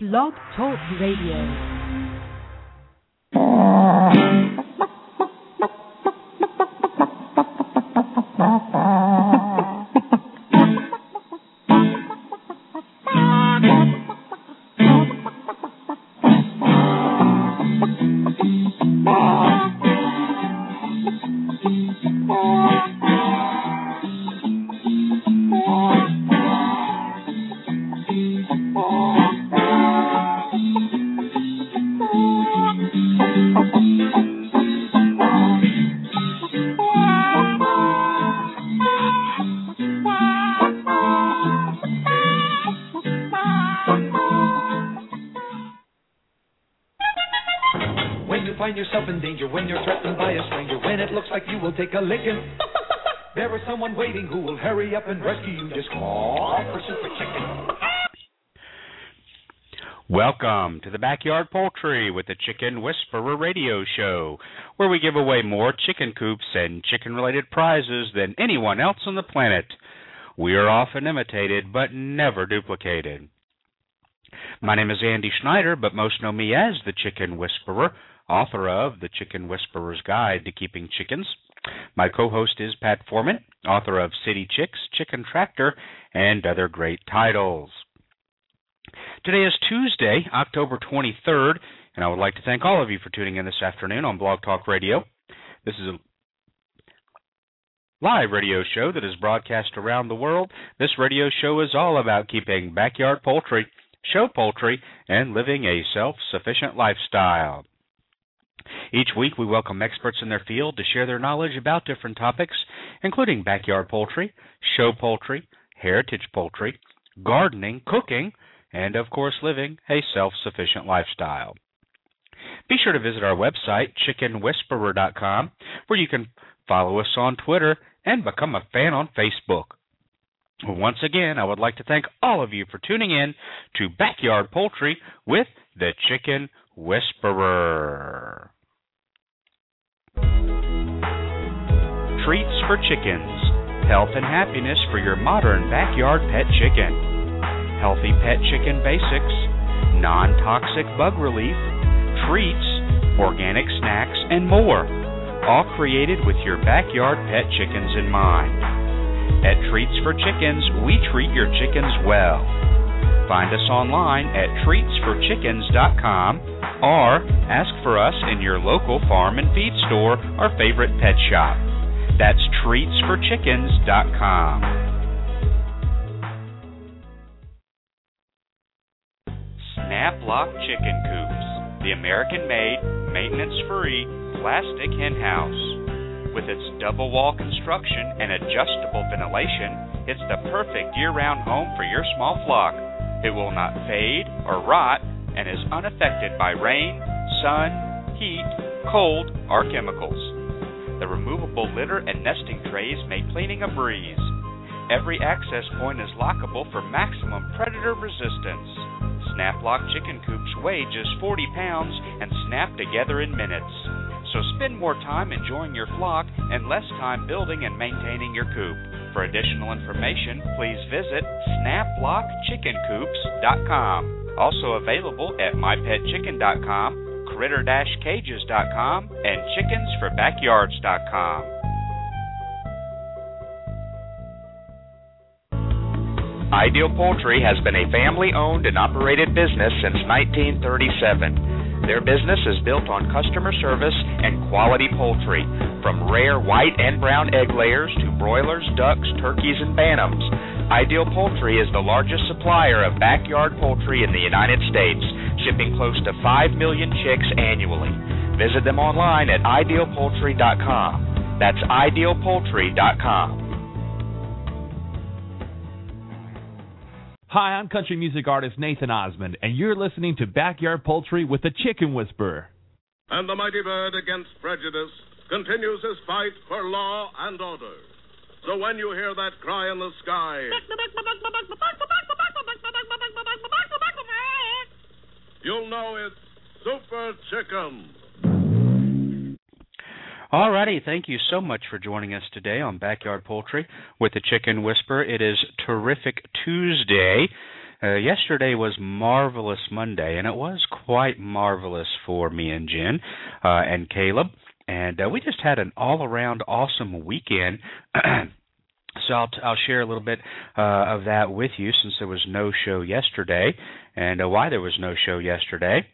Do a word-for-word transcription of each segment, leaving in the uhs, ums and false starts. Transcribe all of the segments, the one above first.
Blog Talk Radio. Take a licking. There is someone waiting who will hurry up and rescue you. Just call for Super Chicken. Welcome to the Backyard Poultry with the Chicken Whisperer radio show, where we give away more chicken coops and chicken-related prizes than anyone else on the planet. We are often imitated, but never duplicated. My name is Andy Schneider, but most know me as the Chicken Whisperer, author of The Chicken Whisperer's Guide to Keeping Chickens. My co-host is Pat Foreman, author of City Chicks, Chicken Tractor, and other great titles. Today is Tuesday, October twenty-third, and I would like to thank all of you for tuning in this afternoon on Blog Talk Radio. This is a live radio show that is broadcast around the world. This radio show is all about keeping backyard poultry, show poultry, and living a self-sufficient lifestyle. Each week, we welcome experts in their field to share their knowledge about different topics, including backyard poultry, show poultry, heritage poultry, gardening, cooking, and, of course, living a self-sufficient lifestyle. Be sure to visit our website, chicken whisperer dot com, where you can follow us on Twitter and become a fan on Facebook. Once again, I would like to thank all of you for tuning in to Backyard Poultry with the Chicken Whisperer. Treats for chickens. Health and happiness for your modern backyard pet chicken. Healthy pet chicken basics. Non-toxic bug relief. Treats, organic snacks, and more. All created with your backyard pet chickens in mind. At Treats for Chickens, we treat your chickens well. Find us online at treats for chickens dot com or ask for us in your local farm and feed store or favorite pet shop. That's treats for chickens dot com. Snap-Lock Chicken Coops, the American-made, maintenance-free, plastic hen house. With its double-wall construction and adjustable ventilation, it's the perfect year-round home for your small flock. It will not fade or rot and is unaffected by rain, sun, heat, cold, or chemicals. The removable litter and nesting trays make cleaning a breeze. Every access point is lockable for maximum predator resistance. Snap-Lock chicken coops weigh just forty pounds and snap together in minutes. So spend more time enjoying your flock and less time building and maintaining your coop. For additional information, please visit snap lock chicken coops dot com. Also available at my pet chicken dot com, critter cages dot com, and chickens for backyards dot com. Ideal Poultry has been a family-owned and operated business since nineteen thirty-seven. Their business is built on customer service and quality poultry, from rare white and brown egg layers to broilers, ducks, turkeys, and bantams. Ideal Poultry is the largest supplier of backyard poultry in the United States, shipping close to five million chicks annually. Visit them online at ideal poultry dot com. That's ideal poultry dot com. Hi, I'm country music artist Nathan Osmond, and you're listening to Backyard Poultry with the Chicken Whisperer. And the mighty bird against prejudice continues his fight for law and order. So when you hear that cry in the sky, you'll know it's Super Chicken. All righty, thank you so much for joining us today on Backyard Poultry with the Chicken Whisperer. It is Terrific Tuesday, Uh, yesterday was Marvelous Monday, and it was quite marvelous for me and Jen uh, and Caleb. And uh, we just had an all-around awesome weekend. So I'll, t- I'll share a little bit uh, of that with you since there was no show yesterday, and uh, why there was no show yesterday,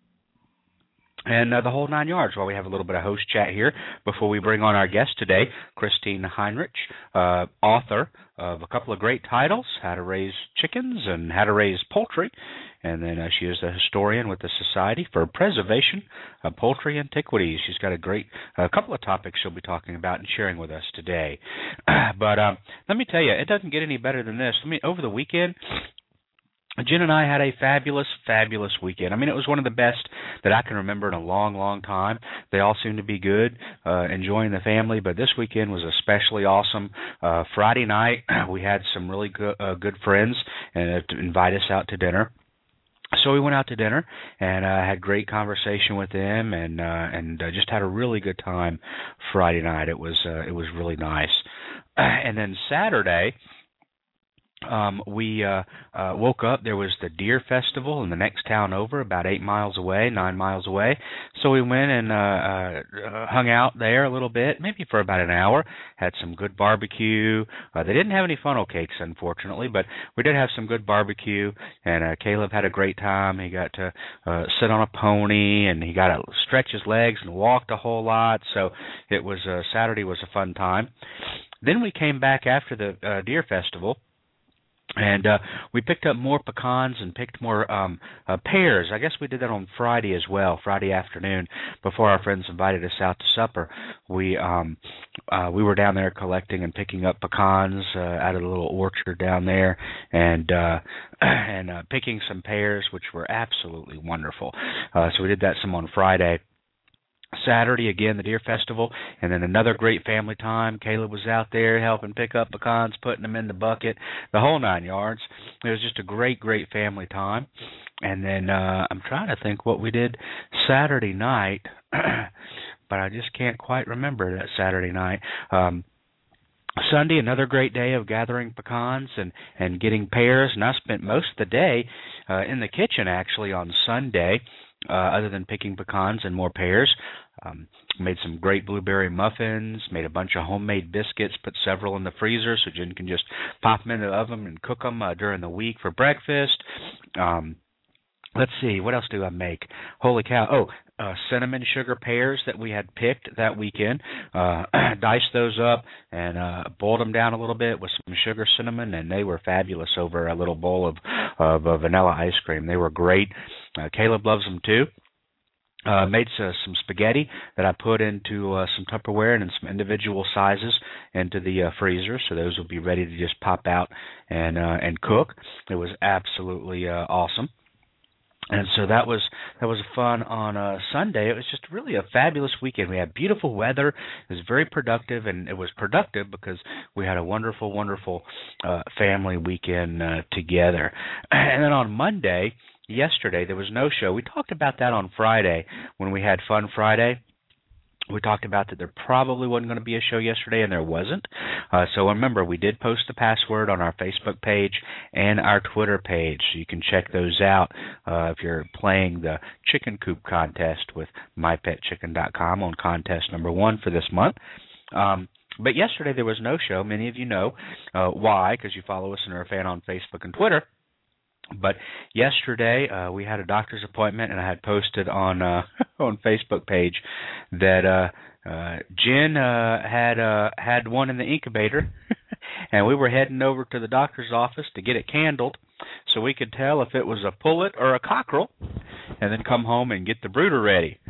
and uh, the whole nine yards while we have a little bit of host chat here before we bring on our guest today, Christine Heinrich, uh, author of a couple of great titles, How to Raise Chickens and How to Raise Poultry. And then uh, she is a historian with the Society for Preservation of Poultry Antiquities. She's got a great a couple of topics she'll be talking about and sharing with us today. But um, let me tell you, it doesn't get any better than this. I mean, over the weekend, Jen and I had a fabulous, fabulous weekend. I mean, it was one of the best that I can remember in a long, long time. They all seemed to be good, uh, enjoying the family, but this weekend was especially awesome. Uh, Friday night, we had some really good, uh, good friends and uh, to invite us out to dinner. So we went out to dinner and uh, had great conversation with them, and uh, and uh, just had a really good time Friday night. It was uh, it was really nice. And then Saturday, Um, we uh, uh, woke up. There was the Deer Festival in the next town over, about eight miles away, nine miles away. So we went and uh, uh, hung out there a little bit, maybe for about an hour. Had some good barbecue. Uh, they didn't have any funnel cakes, unfortunately, but we did have some good barbecue. And uh, Caleb had a great time. He got to uh, sit on a pony, and he got to stretch his legs and walked a whole lot. So it was uh, Saturday was a fun time. Then we came back after the uh, Deer Festival. And uh, we picked up more pecans and picked more um, uh, pears. I guess we did that on Friday as well, Friday afternoon, before our friends invited us out to supper. We um, uh, we were down there collecting and picking up pecans uh, out of the little orchard down there, and uh, and uh, picking some pears, which were absolutely wonderful. Uh, so we did that some on Friday. Saturday, again, the Deer Festival, and then another great family time. Caleb was out there helping pick up pecans, putting them in the bucket, the whole nine yards. It was just a great, great family time. And then uh, I'm trying to think what we did Saturday night, but I just can't quite remember that Saturday night. Um, Sunday, another great day of gathering pecans and, and getting pears, and I spent most of the day uh, in the kitchen, actually, on Sunday, Uh, other than picking pecans and more pears. Um, made some great blueberry muffins, made a bunch of homemade biscuits, put several in the freezer so Jen can just pop them into the oven and cook them uh, during the week for breakfast. Um, let's see, what else do I make? Holy cow. Oh, uh, cinnamon sugar pears that we had picked that weekend. Uh, diced those up and uh, boiled them down a little bit with some sugar cinnamon, and they were fabulous over a little bowl of, of uh, vanilla ice cream. They were great. Uh, Caleb loves them too. Uh, made uh, some spaghetti that I put into uh, some Tupperware and in some individual sizes into the uh, freezer, so those will be ready to just pop out and uh, and cook. It was absolutely uh, awesome. And so that was that was fun on uh, Sunday. It was just really a fabulous weekend. We had beautiful weather. It was very productive, and it was productive because we had a wonderful, wonderful uh, family weekend uh, together. And then on Monday, yesterday, there was no show. We talked about that on Friday when we had Fun Friday. We talked about that there probably wasn't going to be a show yesterday, and there wasn't. Uh, so remember, we did post the password on our Facebook page and our Twitter page, so you can check those out uh, if you're playing the chicken coop contest with my pet chicken dot com on contest number one for this month. Um, but yesterday there was no show. Many of you know uh, why, because you follow us and are a fan on Facebook and Twitter. But yesterday uh, we had a doctor's appointment, and I had posted on uh, on Facebook page that uh, uh, Jen uh, had uh, had one in the incubator, and we were heading over to the doctor's office to get it candled so we could tell if it was a pullet or a cockerel, and then come home and get the brooder ready.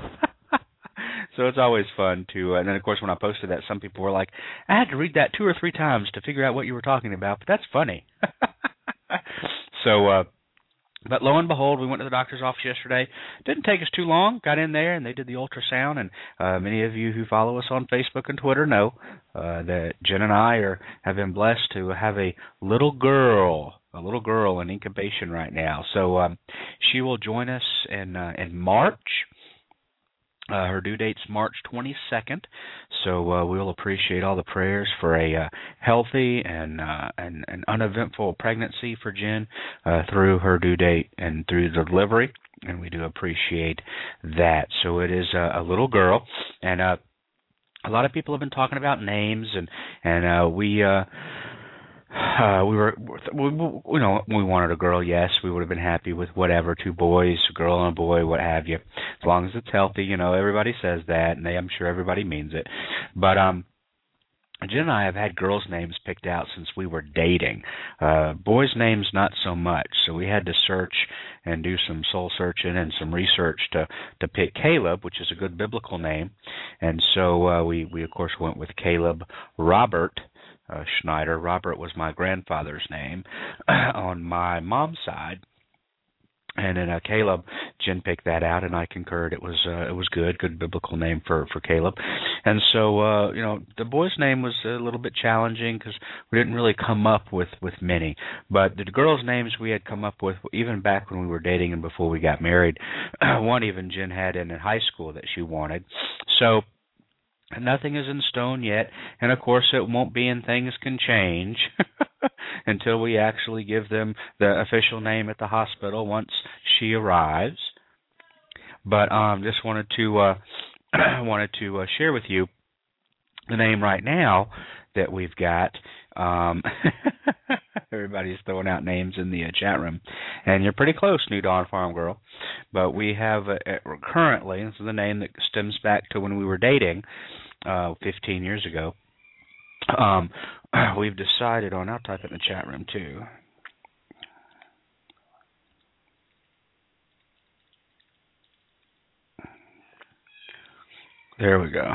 So it's always fun to, uh, and then of course when I posted that, some people were like, I had to read that two or three times to figure out what you were talking about, but that's funny. So, uh, but lo and behold, we went to the doctor's office yesterday. Didn't take us too long. Got in there, and they did the ultrasound. And uh, many of you who follow us on Facebook and Twitter know uh, that Jen and I are have been blessed to have a little girl, a little girl in incubation right now. So um, she will join us in uh, in March. Uh, her due date's March twenty-second, so uh, we'll appreciate all the prayers for a uh, healthy and, uh, and and uneventful pregnancy for Jen uh, through her due date and through the delivery, and we do appreciate that. So it is a, a little girl, and uh, a lot of people have been talking about names, and and uh, we. Uh, Uh, we were, we, you know, we wanted a girl. Yes, we would have been happy with whatever, two boys, a girl and a boy, what have you, as long as it's healthy. You know, everybody says that, and they, I'm sure everybody means it. But um, Jen and I have had girls' names picked out since we were dating. Uh, boys' names, not so much. So we had to search and do some soul searching and some research to to pick Caleb, which is a good biblical name. And so uh, we we of course went with Caleb Robert Uh, Schneider. Robert was my grandfather's name on my mom's side, and then uh, Caleb, Jen picked that out, and I concurred. It was uh, it was good, good biblical name for, for Caleb. And so uh, you know, the boy's name was a little bit challenging because we didn't really come up with, with many. But the girls' names we had come up with even back when we were dating and before we got married. One even Jen had in high school that she wanted. So nothing is in stone yet, and of course it won't be, and things can change until we actually give them the official name at the hospital once she arrives. But um, just wanted to uh, wanted to uh, share with you the name right now that we've got. Um, everybody's throwing out names in the uh, chat room, and you're pretty close, New Dawn Farm Girl. But we have uh, currently, this is the name that stems back to when we were dating uh, fifteen years ago. Um, we've decided on, I'll type it in the chat room too. There we go.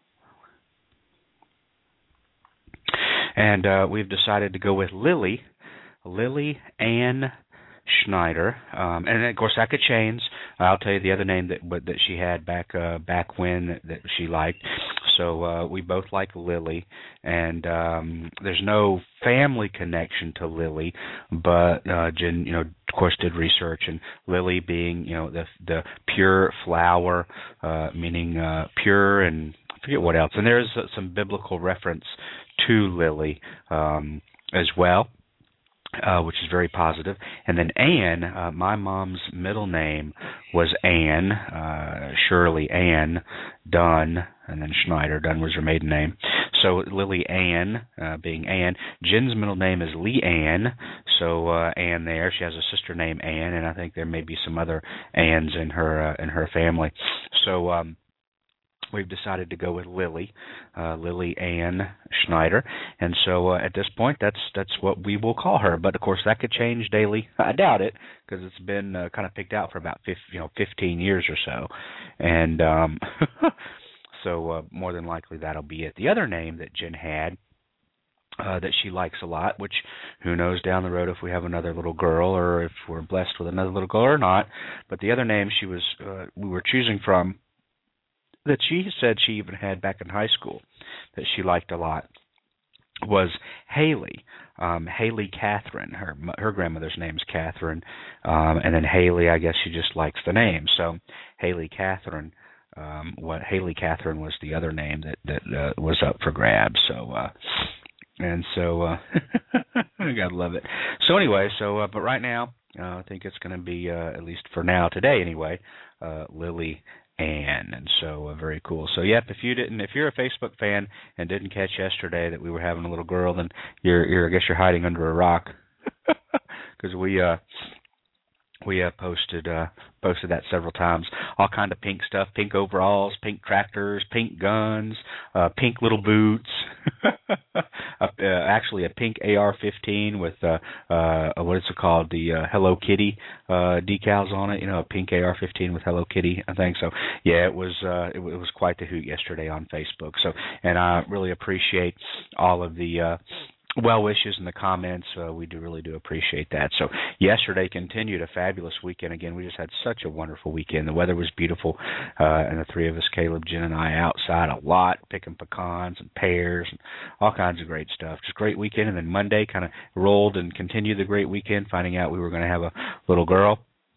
And uh, we've decided to go with Lily, Lily Ann Schneider, um, and of course that could change. I'll tell you the other name that but that she had back uh, back when that, that she liked. So uh, we both like Lily, and um, there's no family connection to Lily, but uh, Jen, you know, of course, did research, and Lily being, you know, the the pure flower, uh, meaning uh, pure, and I forget what else. And there's uh, some biblical reference to Lily um, as well, uh, which is very positive. And then Ann, uh, my mom's middle name was Ann, uh, Shirley Ann Dunn, and then Schneider. Dunn was her maiden name. So Lily Ann, uh, being Ann. Jen's middle name is Lee Ann, so uh, Ann there. She has a sister named Ann, and I think there may be some other Anns in her uh, in her family. So um, we've decided to go with Lily, uh, Lily Ann Schneider, and so uh, at this point, that's that's what we will call her. But of course, that could change daily. I doubt it, because it's been uh, kind of picked out for about fifteen, you know, fifteen years or so, and um, so uh, more than likely that'll be it. The other name that Jen had uh, that she likes a lot, which who knows down the road if we have another little girl or if we're blessed with another little girl or not. But the other name she was uh, we were choosing from, that she said she even had back in high school that she liked a lot, was Haley, um, Haley Catherine. Her her grandmother's name is Catherine, um, and then Haley, I guess she just likes the name. So Haley Catherine, um, what Haley Catherine was the other name that that uh, was up for grabs. So uh, and so uh, I gotta love it. So anyway, so uh, but right now uh, I think it's going to be uh, at least for now today anyway, uh, Lily Ann, and so uh, very cool. So yep, if you didn't, if you're a Facebook fan and didn't catch yesterday that we were having a little girl, then you're, you're I guess you're hiding under a rock, because we uh we uh, posted uh posted that several times. All kind of pink stuff, pink overalls, pink tractors, pink guns, uh, pink little boots. uh, actually, a pink A R fifteen with uh, uh, what is it called? The uh, Hello Kitty uh, decals on it. You know, a pink A R fifteen with Hello Kitty. I think so. Yeah, it was uh, it, it was quite the hoot yesterday on Facebook. So, and I really appreciate all of the Uh, well wishes in the comments. Uh, we do really do appreciate that. So yesterday continued a fabulous weekend. Again, we just had such a wonderful weekend. The weather was beautiful, uh, and the three of us, Caleb, Jen, and I, outside a lot, picking pecans and pears and all kinds of great stuff. Just a great weekend. And then Monday kind of rolled and continued the great weekend, finding out we were going to have a little girl.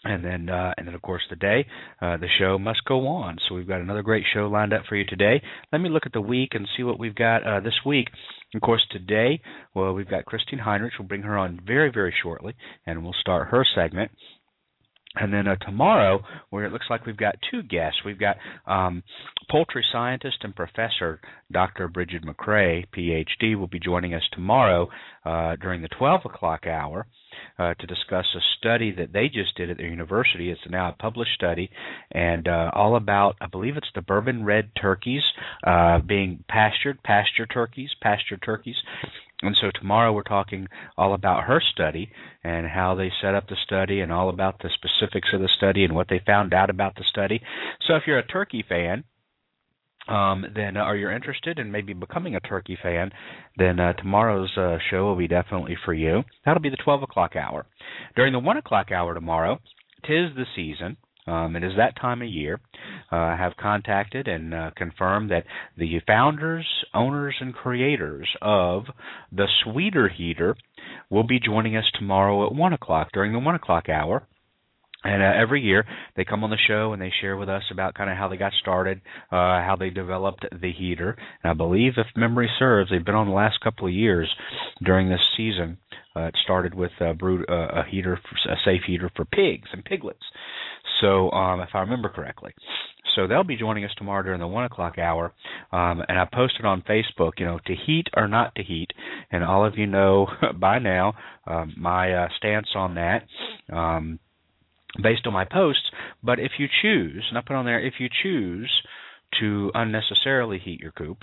And then, uh, and then, of course, today, uh, the show must go on. So we've got another great show lined up for you today. Let me look at the week and see what we've got uh, this week. Of course, today, well, we've got Christine Heinrich. We'll bring her on very, very shortly, and we'll start her segment. And then uh, tomorrow, where it looks like we've got two guests. We've got um, poultry scientist and professor Doctor Bridget McCrae, P H D, will be joining us tomorrow uh, during the twelve o'clock hour uh, to discuss a study that they just did at their university. It's now a published study, and uh, all about, I believe it's the bourbon red turkeys uh, being pastured, pasture turkeys, pasture turkeys. And so tomorrow we're talking all about her study and how they set up the study and all about the specifics of the study and what they found out about the study. So if you're a turkey fan, um, then uh, or you're interested in maybe becoming a turkey fan, then uh, tomorrow's uh, show will be definitely for you. That'll be the twelve o'clock hour. During the one o'clock hour tomorrow, 'tis the season. Um, it is that time of year. Uh, I have contacted and uh, confirmed that the founders, owners, and creators of the Sweeter Heater will be joining us tomorrow at one o'clock during the one o'clock hour. And uh, every year they come on the show and they share with us about kind of how they got started, uh, how they developed the heater. And I believe, if memory serves, they've been on the last couple of years during this season. Uh, it started with uh, brewed, uh, a heater, for, a safe heater for pigs and piglets. So, um, if I remember correctly. So they'll be joining us tomorrow during the one o'clock hour. Um, and I posted on Facebook, you know, to heat or not to heat. And all of you know by now um, my uh, stance on that. Um, based on my posts, but if you choose, and I put on there, if you choose to unnecessarily heat your coop,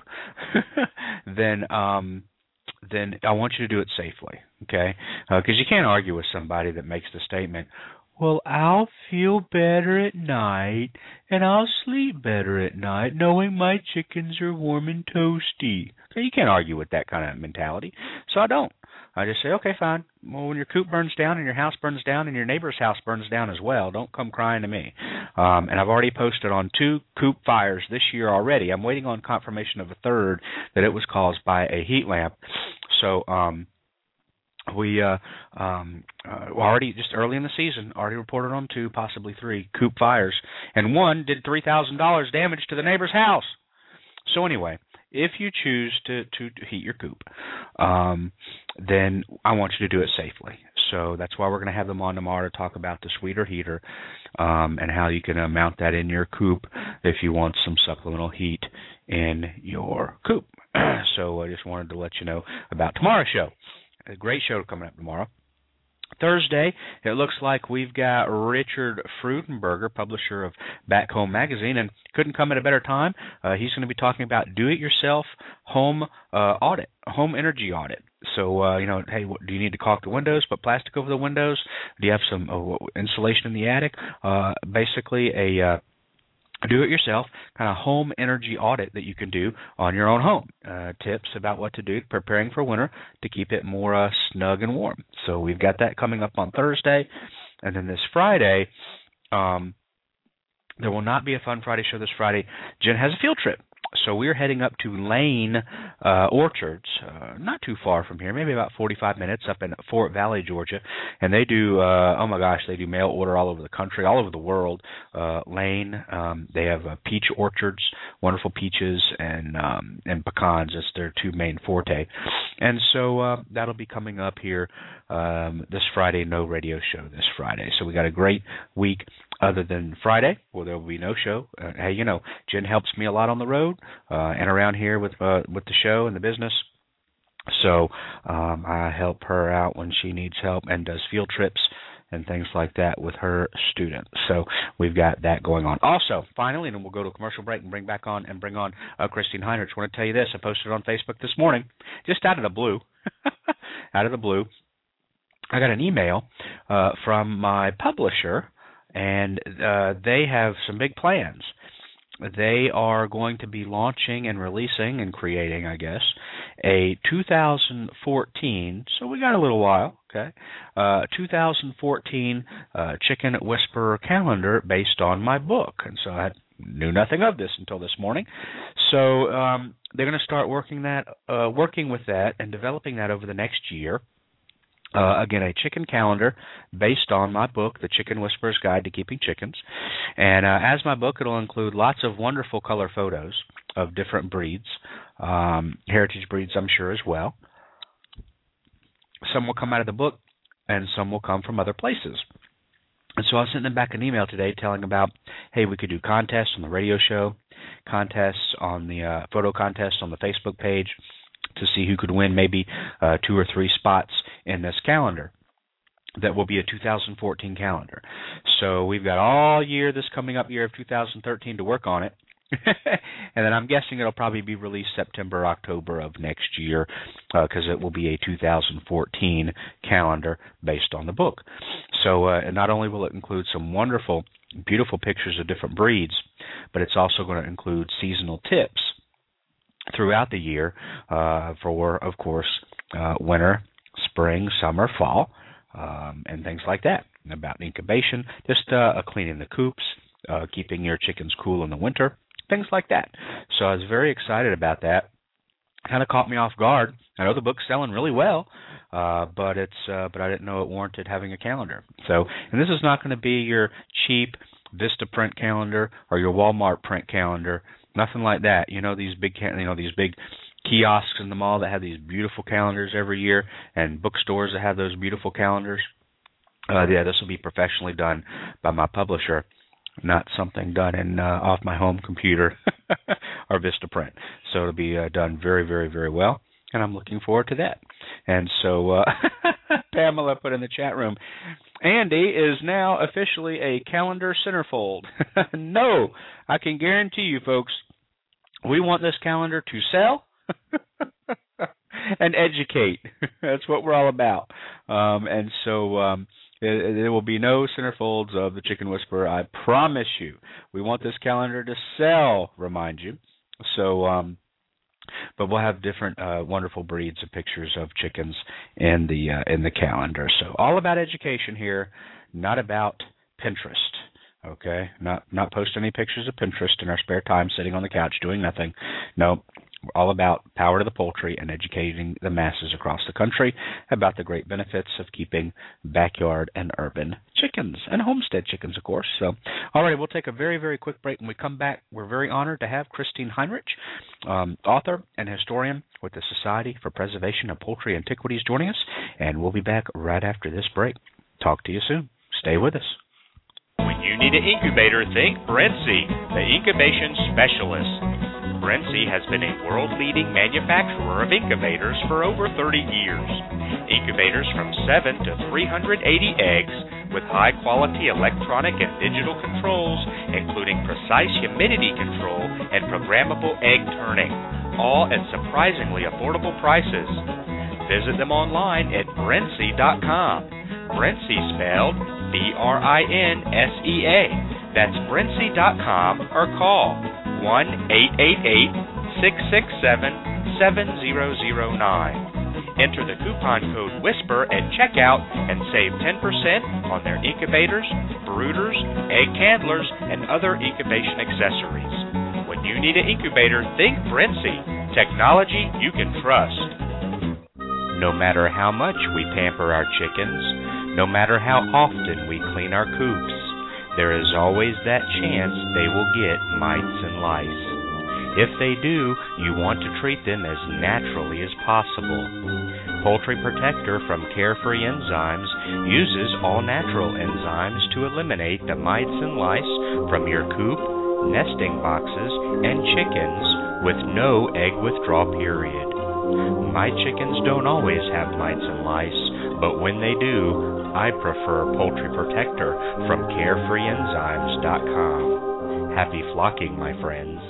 then um, then I want you to do it safely, okay? Because uh, you can't argue with somebody that makes the statement, well, I'll feel better at night, and I'll sleep better at night knowing my chickens are warm and toasty. Okay, you can't argue with that kind of mentality, so I don't. I just say, okay, fine. Well, when your coop burns down and your house burns down and your neighbor's house burns down as well, don't come crying to me. Um, and I've already posted on two coop fires this year already. I'm waiting on confirmation of a third that it was caused by a heat lamp. So um, we uh, um, uh, already, just early in the season, already reported on two, possibly three coop fires. And one did three thousand dollars damage to the neighbor's house. So anyway, if you choose to, to heat your coop, um, then I want you to do it safely. So that's why we're going to have them on tomorrow to talk about the Sweeter Heater um, and how you can uh, mount that in your coop if you want some supplemental heat in your coop. So I just wanted to let you know about tomorrow's show. A great show coming up tomorrow. Thursday, it looks like we've got Richard Freudenberger, publisher of Back Home Magazine, and couldn't come at a better time. Uh, he's going to be talking about do-it-yourself home uh, audit, home energy audit. So, uh, you know, hey, what, do you need to caulk the windows, put plastic over the windows? Do you have some uh, insulation in the attic? Uh, basically, a uh, do-it-yourself kind of home energy audit that you can do on your own home. Uh, tips about what to do preparing for winter to keep it more uh, snug and warm. So we've got that coming up on Thursday. And then this Friday, um, there will not be a Fun Friday show this Friday. Jen has a field trip. So we're heading up to Lane uh, Orchards, uh, not too far from here, maybe about forty-five minutes up in Fort Valley, Georgia. And they do, uh, oh my gosh, they do mail order all over the country, all over the world. Uh, Lane, um, they have uh, peach orchards, wonderful peaches and um, and pecans. That's their two main forte. And so uh, that'll be coming up here um, this Friday, no radio show this Friday. So we got a great week. Other than Friday, well, there will be no show. Uh, hey, you know, Jen helps me a lot on the road uh, and around here with uh, with the show and the business. So um, I help her out when she needs help and does field trips and things like that with her students. So we've got that going on. Also, finally, and then we'll go to a commercial break and bring back on and bring on uh, Christine Heinrich. I want to tell you this. I posted it on Facebook this morning, just out of the blue, out of the blue. I got an email uh, from my publisher. And uh, they have some big plans. They are going to be launching and releasing and creating, I guess, a two thousand fourteen, so we got a little while, okay, uh, two thousand fourteen uh, Chicken Whisperer calendar based on my book. And so I knew nothing of this until this morning. So um, they're going to start working that, uh, working with that and developing that over the next year. Uh, again, a chicken calendar based on my book, The Chicken Whisperer's Guide to Keeping Chickens. And uh, as my book, it'll include lots of wonderful color photos of different breeds, um, heritage breeds, I'm sure, as well. Some will come out of the book, and some will come from other places. And so I sent them back an email today telling about, hey, we could do contests on the radio show, contests on the uh, photo contests on the Facebook page to see who could win maybe uh, two or three spots in this calendar that will be a two thousand fourteen calendar. So we've got all year, this coming up year of two thousand thirteen to work on it. And then I'm guessing it'll probably be released September, October of next year because uh, it will be a two thousand fourteen calendar based on the book. So uh, not only will it include some wonderful, beautiful pictures of different breeds, but it's also going to include seasonal tips throughout the year uh, for, of course, uh, winter, spring, summer, fall, um, and things like that. About incubation, just uh, cleaning the coops, uh, keeping your chickens cool in the winter, things like that. So I was very excited about that. Kind of caught me off guard. I know the book's selling really well, uh, but it's uh, but I didn't know it warranted having a calendar. So, and this is not going to be your cheap Vistaprint calendar or your Walmart print calendar. Nothing like that. You know these big, you know these big kiosks in the mall that have these beautiful calendars every year, and bookstores that have those beautiful calendars. Uh, yeah, this will be professionally done by my publisher, not something done in uh, off my home computer or Vistaprint. So it'll be uh, done very, very, very well, and I'm looking forward to that. And so uh, Pamela put in the chat room, Andy is now officially a calendar centerfold. No, I can guarantee you, folks, we want this calendar to sell and educate. That's what we're all about. Um, and so um, there, there will be no centerfolds of the Chicken Whisperer. I promise you. We want this calendar to sell, remind you. So, um, but we'll have different uh, wonderful breeds of pictures of chickens in the uh, in the calendar. So all about education here, not about Pinterest. Okay, not not post any pictures of Pinterest in our spare time sitting on the couch doing nothing. No, we're all about power to the poultry and educating the masses across the country about the great benefits of keeping backyard and urban chickens and homestead chickens, of course. So, all right, we'll take a very, very quick break. When we come back, we're very honored to have Christine Heinrich, um, author and historian with the Society for Preservation of Poultry Antiquities, joining us, and we'll be back right after this break. Talk to you soon. Stay with us. When you need an incubator, think Brinsea, the incubation specialist. Brinsea has been a world-leading manufacturer of incubators for over thirty years. Incubators from seven to three hundred eighty eggs with high-quality electronic and digital controls, including precise humidity control and programmable egg turning, all at surprisingly affordable prices. Visit them online at brinsea dot com. Brinsea spelled B R I N S E A. That's brinsea dot com or call one eight eight eight, six six seven, seven zero zero nine. Enter the coupon code WHISPER at checkout and save ten percent on their incubators, brooders, egg handlers, and other incubation accessories. When you need an incubator, think Brinsea. Technology you can trust. No matter how much we pamper our chickens, no matter how often we clean our coops, there is always that chance they will get mites and lice. If they do, you want to treat them as naturally as possible. Poultry Protector from Carefree Enzymes uses all-natural enzymes to eliminate the mites and lice from your coop, nesting boxes, and chickens with no egg withdrawal period. My chickens don't always have mites and lice, but when they do, I prefer Poultry Protector from carefree enzymes dot com. Happy flocking, my friends.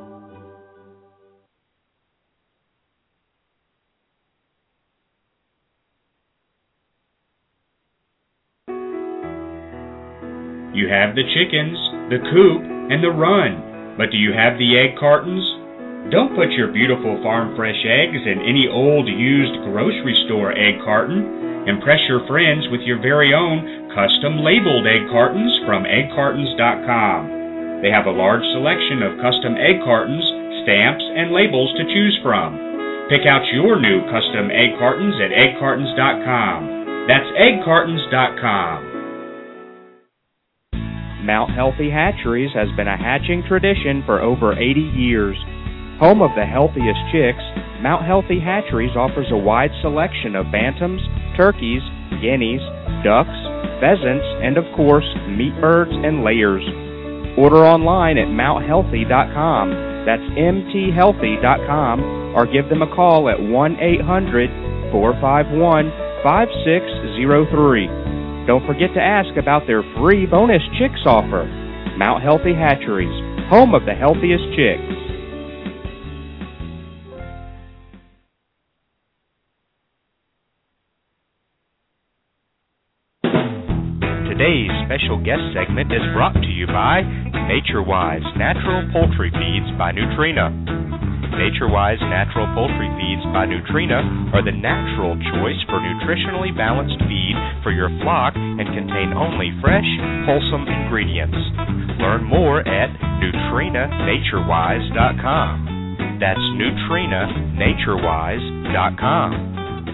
You have the chickens, the coop, and the run, but do you have the egg cartons? Don't put your beautiful farm fresh eggs in any old used grocery store egg carton. Impress your friends with your very own custom labeled egg cartons from egg cartons dot com. They have a large selection of custom egg cartons, stamps, and labels to choose from. Pick out your new custom egg cartons at egg cartons dot com. That's egg cartons dot com. Mount Healthy Hatcheries has been a hatching tradition for over eighty years. Home of the healthiest chicks, Mount Healthy Hatcheries offers a wide selection of bantams, turkeys, guineas, ducks, pheasants, and of course, meat birds and layers. Order online at mount healthy dot com. That's m t healthy dot com, or give them a call at one eight hundred, four five one, five six zero three. Don't forget to ask about their free bonus chicks offer. Mount Healthy Hatcheries, home of the healthiest chicks. Today's special guest segment is brought to you by NatureWise Natural Poultry Feeds by Nutrena. NatureWise Natural Poultry Feeds by Nutrena are the natural choice for nutritionally balanced feed for your flock and contain only fresh, wholesome ingredients. Learn more at Nutrena Naturewise dot com. That's Nutrena Naturewise dot com.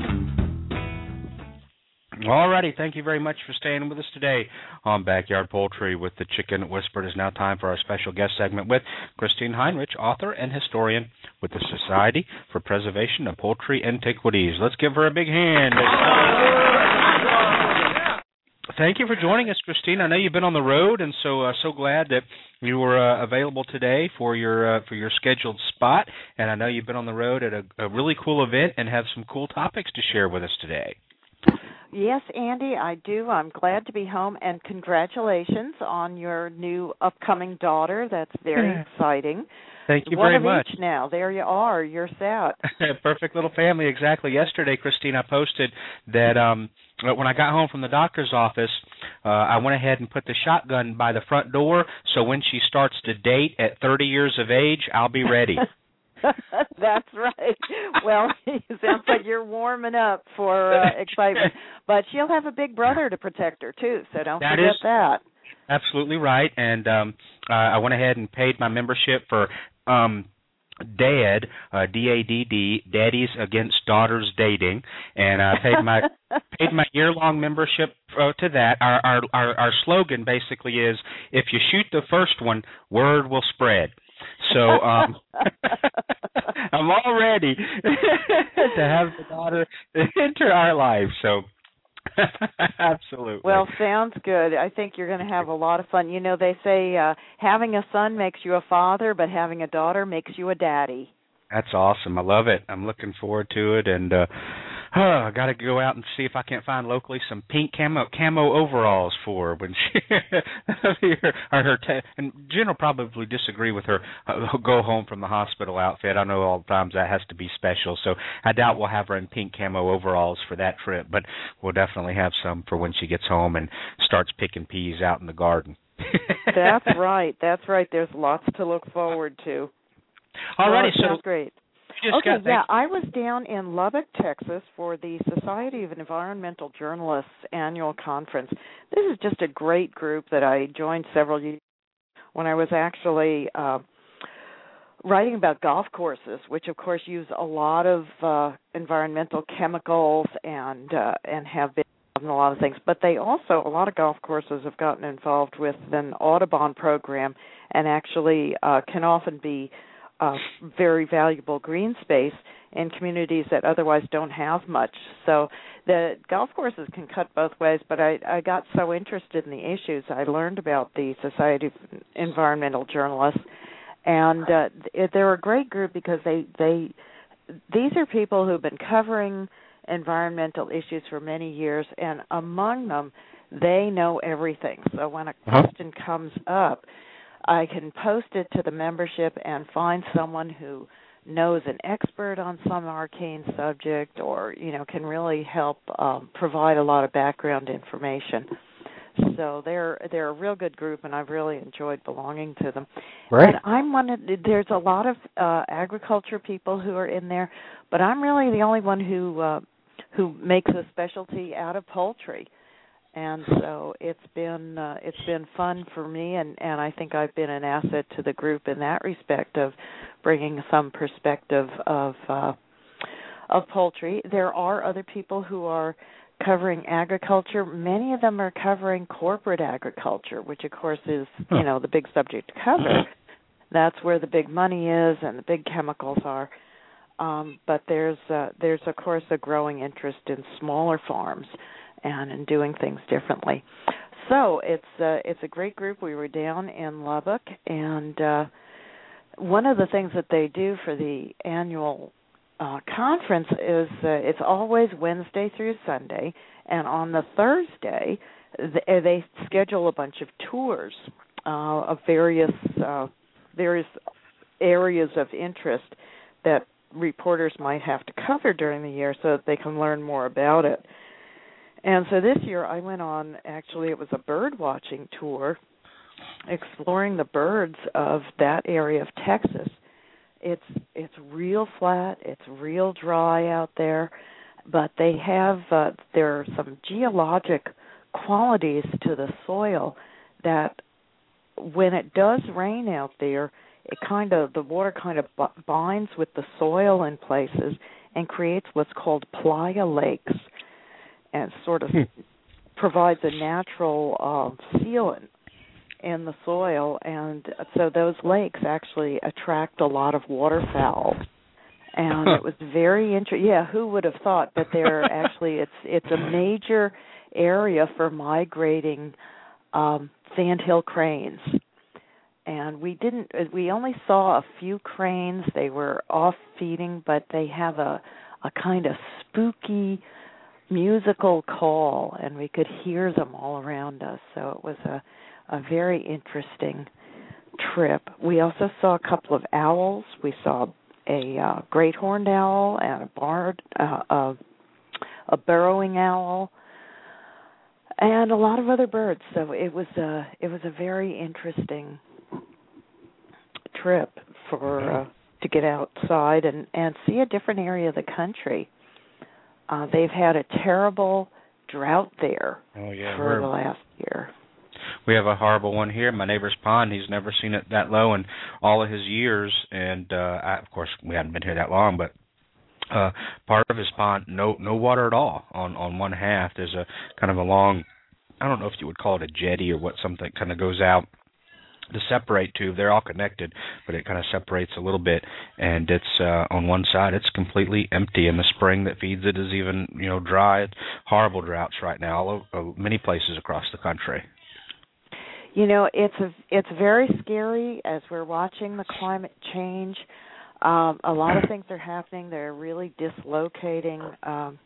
Alrighty, thank you very much for staying with us today on Backyard Poultry with the Chicken Whisperer. It is now time for our special guest segment with Christine Heinrich, author and historian with the Society for Preservation of Poultry Antiquities. Let's give her a big hand. Thank you for joining us, Christine. I know you've been on the road, and so uh, so glad that you were uh, available today for your uh, for your scheduled spot. And I know you've been on the road at a, a really cool event and have some cool topics to share with us today. Yes, Andy, I do. I'm glad to be home, and congratulations on your new upcoming daughter. That's very exciting. Thank you One very of much. Each now. There you are. You're set. Perfect little family, exactly. Yesterday, Christine, I posted that um, when I got home from the doctor's office, uh, I went ahead and put the shotgun by the front door, so when she starts to date at thirty years of age, I'll be ready. That's right. Well, it sounds like you're warming up for uh, excitement. But she'll have a big brother to protect her, too, so don't that forget is that. Absolutely right. And um, uh, I went ahead and paid my membership for um, DAD, uh, D A D D, Daddies Against Daughters Dating, and I uh, paid my paid my year-long membership uh, to that. Our, our our our slogan basically is, if you shoot the first one, word will spread. So um, I'm all ready to have the daughter enter our lives. So absolutely. Well, sounds good. I think you're going to have a lot of fun. You know, they say uh, having a son makes you a father, but having a daughter makes you a daddy. That's awesome. I love it. I'm looking forward to it, and uh, oh, I got to go out and see if I can't find locally some pink camo camo overalls for her when she her, her te- and Jen will probably disagree with her uh, go home from the hospital outfit. I know all the times that has to be special, so I doubt we'll have her in pink camo overalls for that trip, but we'll definitely have some for when she gets home and starts picking peas out in the garden. That's right. That's right. There's lots to look forward to. Alrighty, well, so sounds great. Just okay, got, yeah, I was down in Lubbock, Texas for the Society of Environmental Journalists annual conference. This is just a great group that I joined several years ago when I was actually uh, writing about golf courses, which of course use a lot of uh, environmental chemicals and uh, and have been in a lot of things. But they also, a lot of golf courses have gotten involved with an Audubon program and actually uh, can often be Uh, very valuable green space in communities that otherwise don't have much. So the golf courses can cut both ways, but I, I got so interested in the issues, I learned about the Society of Environmental Journalists, and uh, they're a great group because they, they these are people who've been covering environmental issues for many years, and among them, they know everything. So when a question uh-huh. comes up, I can post it to the membership and find someone who knows an expert on some arcane subject or, you know, can really help um, provide a lot of background information. So they're they're a real good group, and I've really enjoyed belonging to them. Right. And I'm one of, there's a lot of uh, agriculture people who are in there, but I'm really the only one who uh, who makes a specialty out of poultry. And so it's been uh, it's been fun for me, and, and I think I've been an asset to the group in that respect of bringing some perspective of uh, of poultry. There are other people who are covering agriculture. Many of them are covering corporate agriculture, which, of course, is, huh. you know, the big subject to cover. That's where the big money is and the big chemicals are. Um, but there's, uh, there's, of course, a growing interest in smaller farms and in doing things differently. So it's, uh, it's a great group. We were down in Lubbock, and uh, one of the things that they do for the annual uh, conference is uh, it's always Wednesday through Sunday, and on the Thursday th- they schedule a bunch of tours uh, of various uh, various areas of interest that reporters might have to cover during the year so that they can learn more about it. And so this year I went on, actually it was a bird watching tour, exploring the birds of that area of Texas. It's it's real flat, it's real dry out there, but they have, uh, there are some geologic qualities to the soil that when it does rain out there, it kind of, the water kind of b- binds with the soil in places and creates what's called playa lakes, and sort of hmm. provides a natural uh, sealant in the soil. And so those lakes actually attract a lot of waterfowl. And it was very interesting. Yeah, who would have thought? But they're actually, it's it's a major area for migrating um, sandhill cranes. And we didn't, we only saw a few cranes. They were off feeding, but they have a, a kind of spooky musical call, and we could hear them all around us. So it was a, a very interesting trip. We also saw a couple of owls. We saw a uh, great horned owl and a barred, uh, a, a burrowing owl, and a lot of other birds. So it was a, it was a very interesting trip for uh, to get outside and, and see a different area of the country. Uh, they've had a terrible drought there oh, yeah, for the last year. We have a horrible one here. My neighbor's pond, he's never seen it that low in all of his years. And, uh, I, of course, we haven't been here that long, but uh, part of his pond, no no water at all on, on one half. There's a kind of a long, I don't know if you would call it a jetty or what, something kind of goes out. The separate tube, they're all connected, but it kind of separates a little bit, and it's uh, on one side it's completely empty, and the spring that feeds it is even, you know, dry. It's horrible droughts right now, all over, uh, many places across the country. You know, it's a, it's very scary as we're watching the climate change. Um, a lot of things are happening. They're really dislocating um,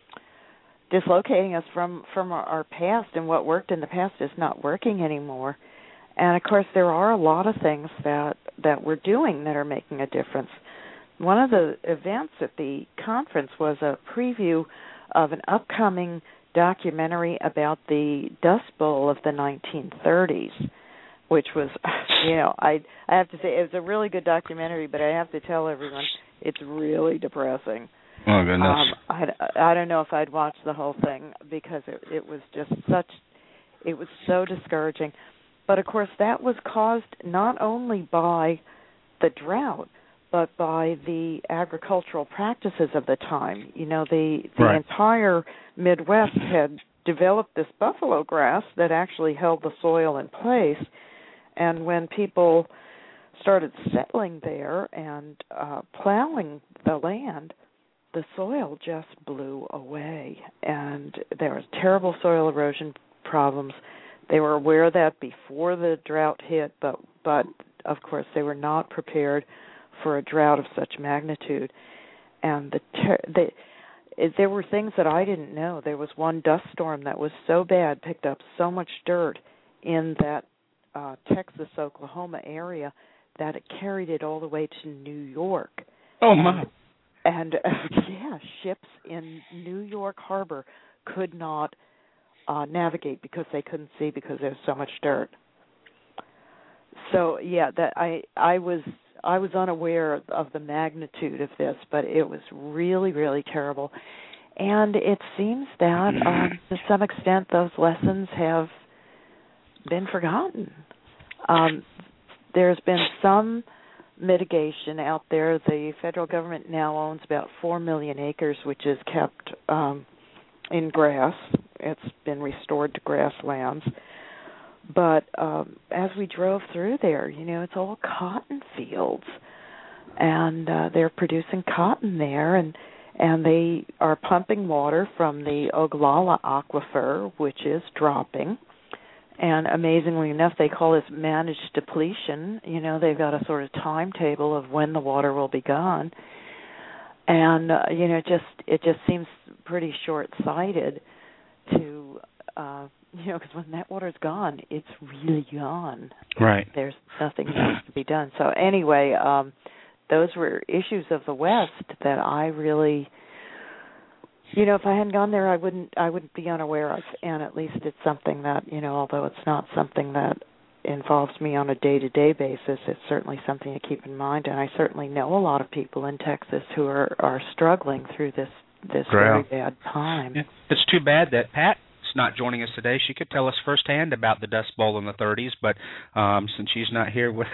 dislocating us from, from our, our past, and what worked in the past is not working anymore. And, of course, there are a lot of things that, that we're doing that are making a difference. One of the events at the conference was a preview of an upcoming documentary about the Dust Bowl of the nineteen thirties, which was, you know, I I have to say, it was a really good documentary, but I have to tell everyone it's really depressing. Oh, goodness. Um, I, I don't know if I'd watch the whole thing because it, it was just such, it was so discouraging. But, of course, that was caused not only by the drought, but by the agricultural practices of the time. You know, the, the right. entire Midwest had developed this buffalo grass that actually held the soil in place. And when people started settling there and uh, plowing the land, the soil just blew away. And there was terrible soil erosion problems. They were aware of that before the drought hit, but, but of course, they were not prepared for a drought of such magnitude. And the, ter- the there were things that I didn't know. There was one dust storm that was so bad, picked up so much dirt in that uh, Texas-Oklahoma area that it carried it all the way to New York. Oh, my. And, uh, yeah, ships in New York Harbor could not Uh, navigate because they couldn't see because there was so much dirt. So yeah, that I I was I was unaware of, of the magnitude of this, but it was really really terrible. And it seems that um, to some extent those lessons have been forgotten. Um, there's been some mitigation out there. The federal government now owns about four million acres, which has kept um, in grass. It's been restored to grasslands. But um, as we drove through there, you know, it's all cotton fields, and uh, they're producing cotton there, and and they are pumping water from the Oglala Aquifer, which is dropping. And amazingly enough, they call this managed depletion. You know, they've got a sort of timetable of when the water will be gone. And, uh, you know, just it just seems pretty short-sighted to, uh, you know, because when that water's gone, it's really gone. Right. There's nothing else to be done. So anyway, um, those were issues of the West that I really, you know, if I hadn't gone there, I wouldn't I wouldn't be unaware of. And at least it's something that, you know, although it's not something that involves me on a day-to-day basis, it's certainly something to keep in mind. And I certainly know a lot of people in Texas who are, are struggling through this this very bad time. Yeah. It's too bad that Pat's not joining us today. She could tell us firsthand about the Dust Bowl in the thirties, but um, since she's not here, with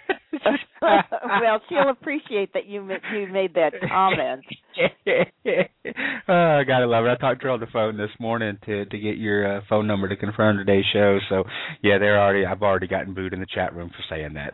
well, she'll appreciate that you you made that comment. oh, I gotta love it. I talked to her on the phone this morning to to get your uh, phone number to confirm today's show. So yeah, they're already. I've already gotten booed in the chat room for saying that.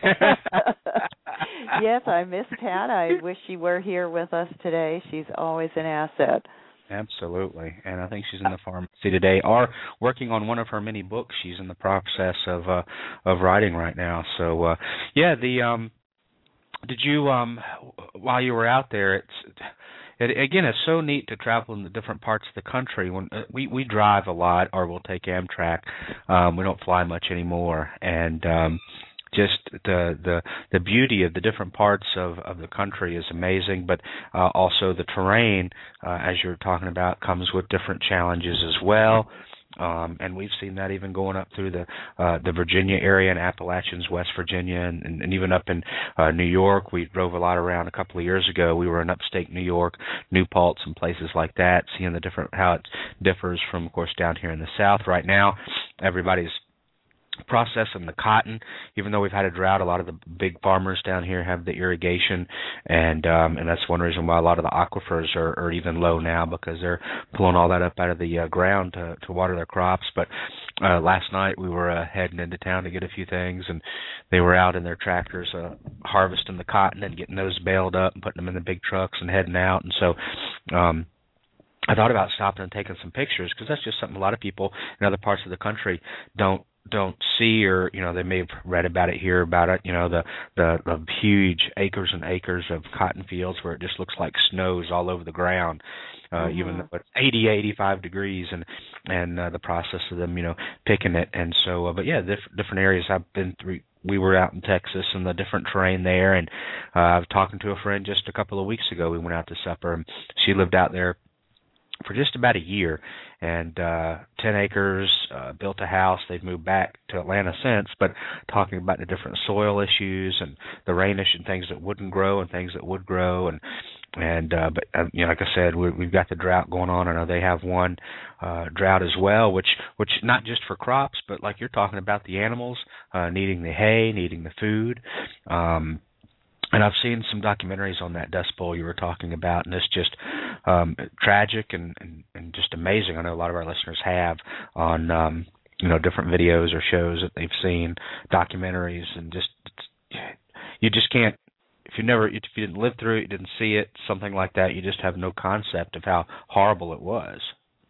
So yes, I miss Pat. I wish she were here with us today. She's always an asset. Absolutely, and I think she's in the pharmacy today, or working on one of her many books. She's in the process of uh, of writing right now. So, uh, yeah, the um, did you um, while you were out there? It's it, again, it's so neat to travel in the different parts of the country. When uh, we we drive a lot, or we'll take Amtrak. Um, we don't fly much anymore, and um, just the the the beauty of the different parts of, of the country is amazing, but uh, also the terrain, uh, as you're talking about, comes with different challenges as well. Um, and we've seen that even going up through the uh, the Virginia area and Appalachians, West Virginia, and, and, and even up in uh, New York. We drove a lot around a couple of years ago. We were in upstate New York, New Paltz, and places like that, seeing the different how it differs from, of course, down here in the South. Right now, everybody's processing the cotton. Even though we've had a drought, a lot of the big farmers down here have the irrigation, and um, and that's one reason why a lot of the aquifers are, are even low now, because they're pulling all that up out of the uh, ground to, to water their crops. But uh, last night we were uh, heading into town to get a few things, and they were out in their tractors uh, harvesting the cotton and getting those baled up and putting them in the big trucks and heading out. And so um, I thought about stopping and taking some pictures, because that's just something a lot of people in other parts of the country don't don't see, or you know, they may have read about it, hear about it, you know, the, the the huge acres and acres of cotton fields where it just looks like snows all over the ground, uh, mm-hmm. even though it's eighty, eighty-five degrees, and and uh, the process of them, you know, picking it. And so, uh, but yeah, diff- different areas I've been through. We were out in Texas and the different terrain there, and uh, I was talking to a friend just a couple of weeks ago. We went out to supper, and she lived out there for just about a year, and uh, ten acres, uh, built a house. They've moved back to Atlanta since, but talking about the different soil issues and the rain issue and things that wouldn't grow and things that would grow. And, and uh, but, uh, you know, like I said, we, we've got the drought going on. I know they have one uh, drought as well, which, which not just for crops, but like you're talking about the animals uh, needing the hay, needing the food. Um And I've seen some documentaries on that Dust Bowl you were talking about, and it's just um, tragic and, and, and just amazing. I know a lot of our listeners have on, um, you know, different videos or shows that they've seen, documentaries, and just you just can't, if you never, if you didn't live through it, you didn't see it, something like that, you just have no concept of how horrible it was.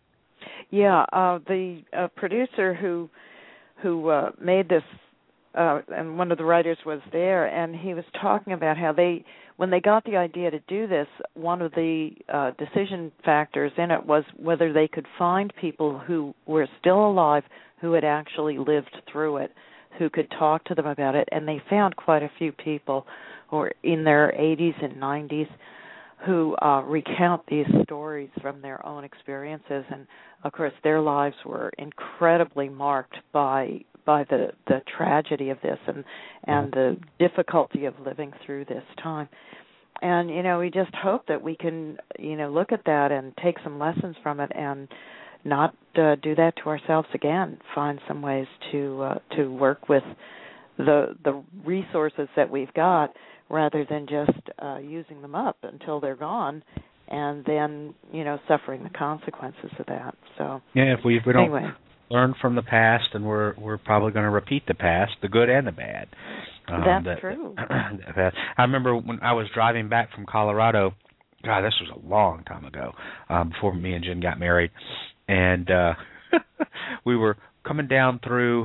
Yeah, uh, the uh, producer who who uh, made this. Uh, and one of the writers was there, and he was talking about how they, when they got the idea to do this, one of the uh, decision factors in it was whether they could find people who were still alive who had actually lived through it, who could talk to them about it. And they found quite a few people who were in their eighties and nineties who uh, recount these stories from their own experiences. And, of course, their lives were incredibly marked by by the, the tragedy of this and, and the difficulty of living through this time. And, you know, we just hope that we can, you know, look at that and take some lessons from it and not uh, do that to ourselves again, find some ways to uh, to work with the the resources that we've got rather than just uh, using them up until they're gone and then, you know, suffering the consequences of that. So yeah, if we if we don't anyway. learn from the past, and we're we're probably going to repeat the past, the good and the bad. Um, That's that, true. That, I remember when I was driving back from Colorado. God, this was a long time ago, um, before me and Jen got married, and uh, we were coming down through.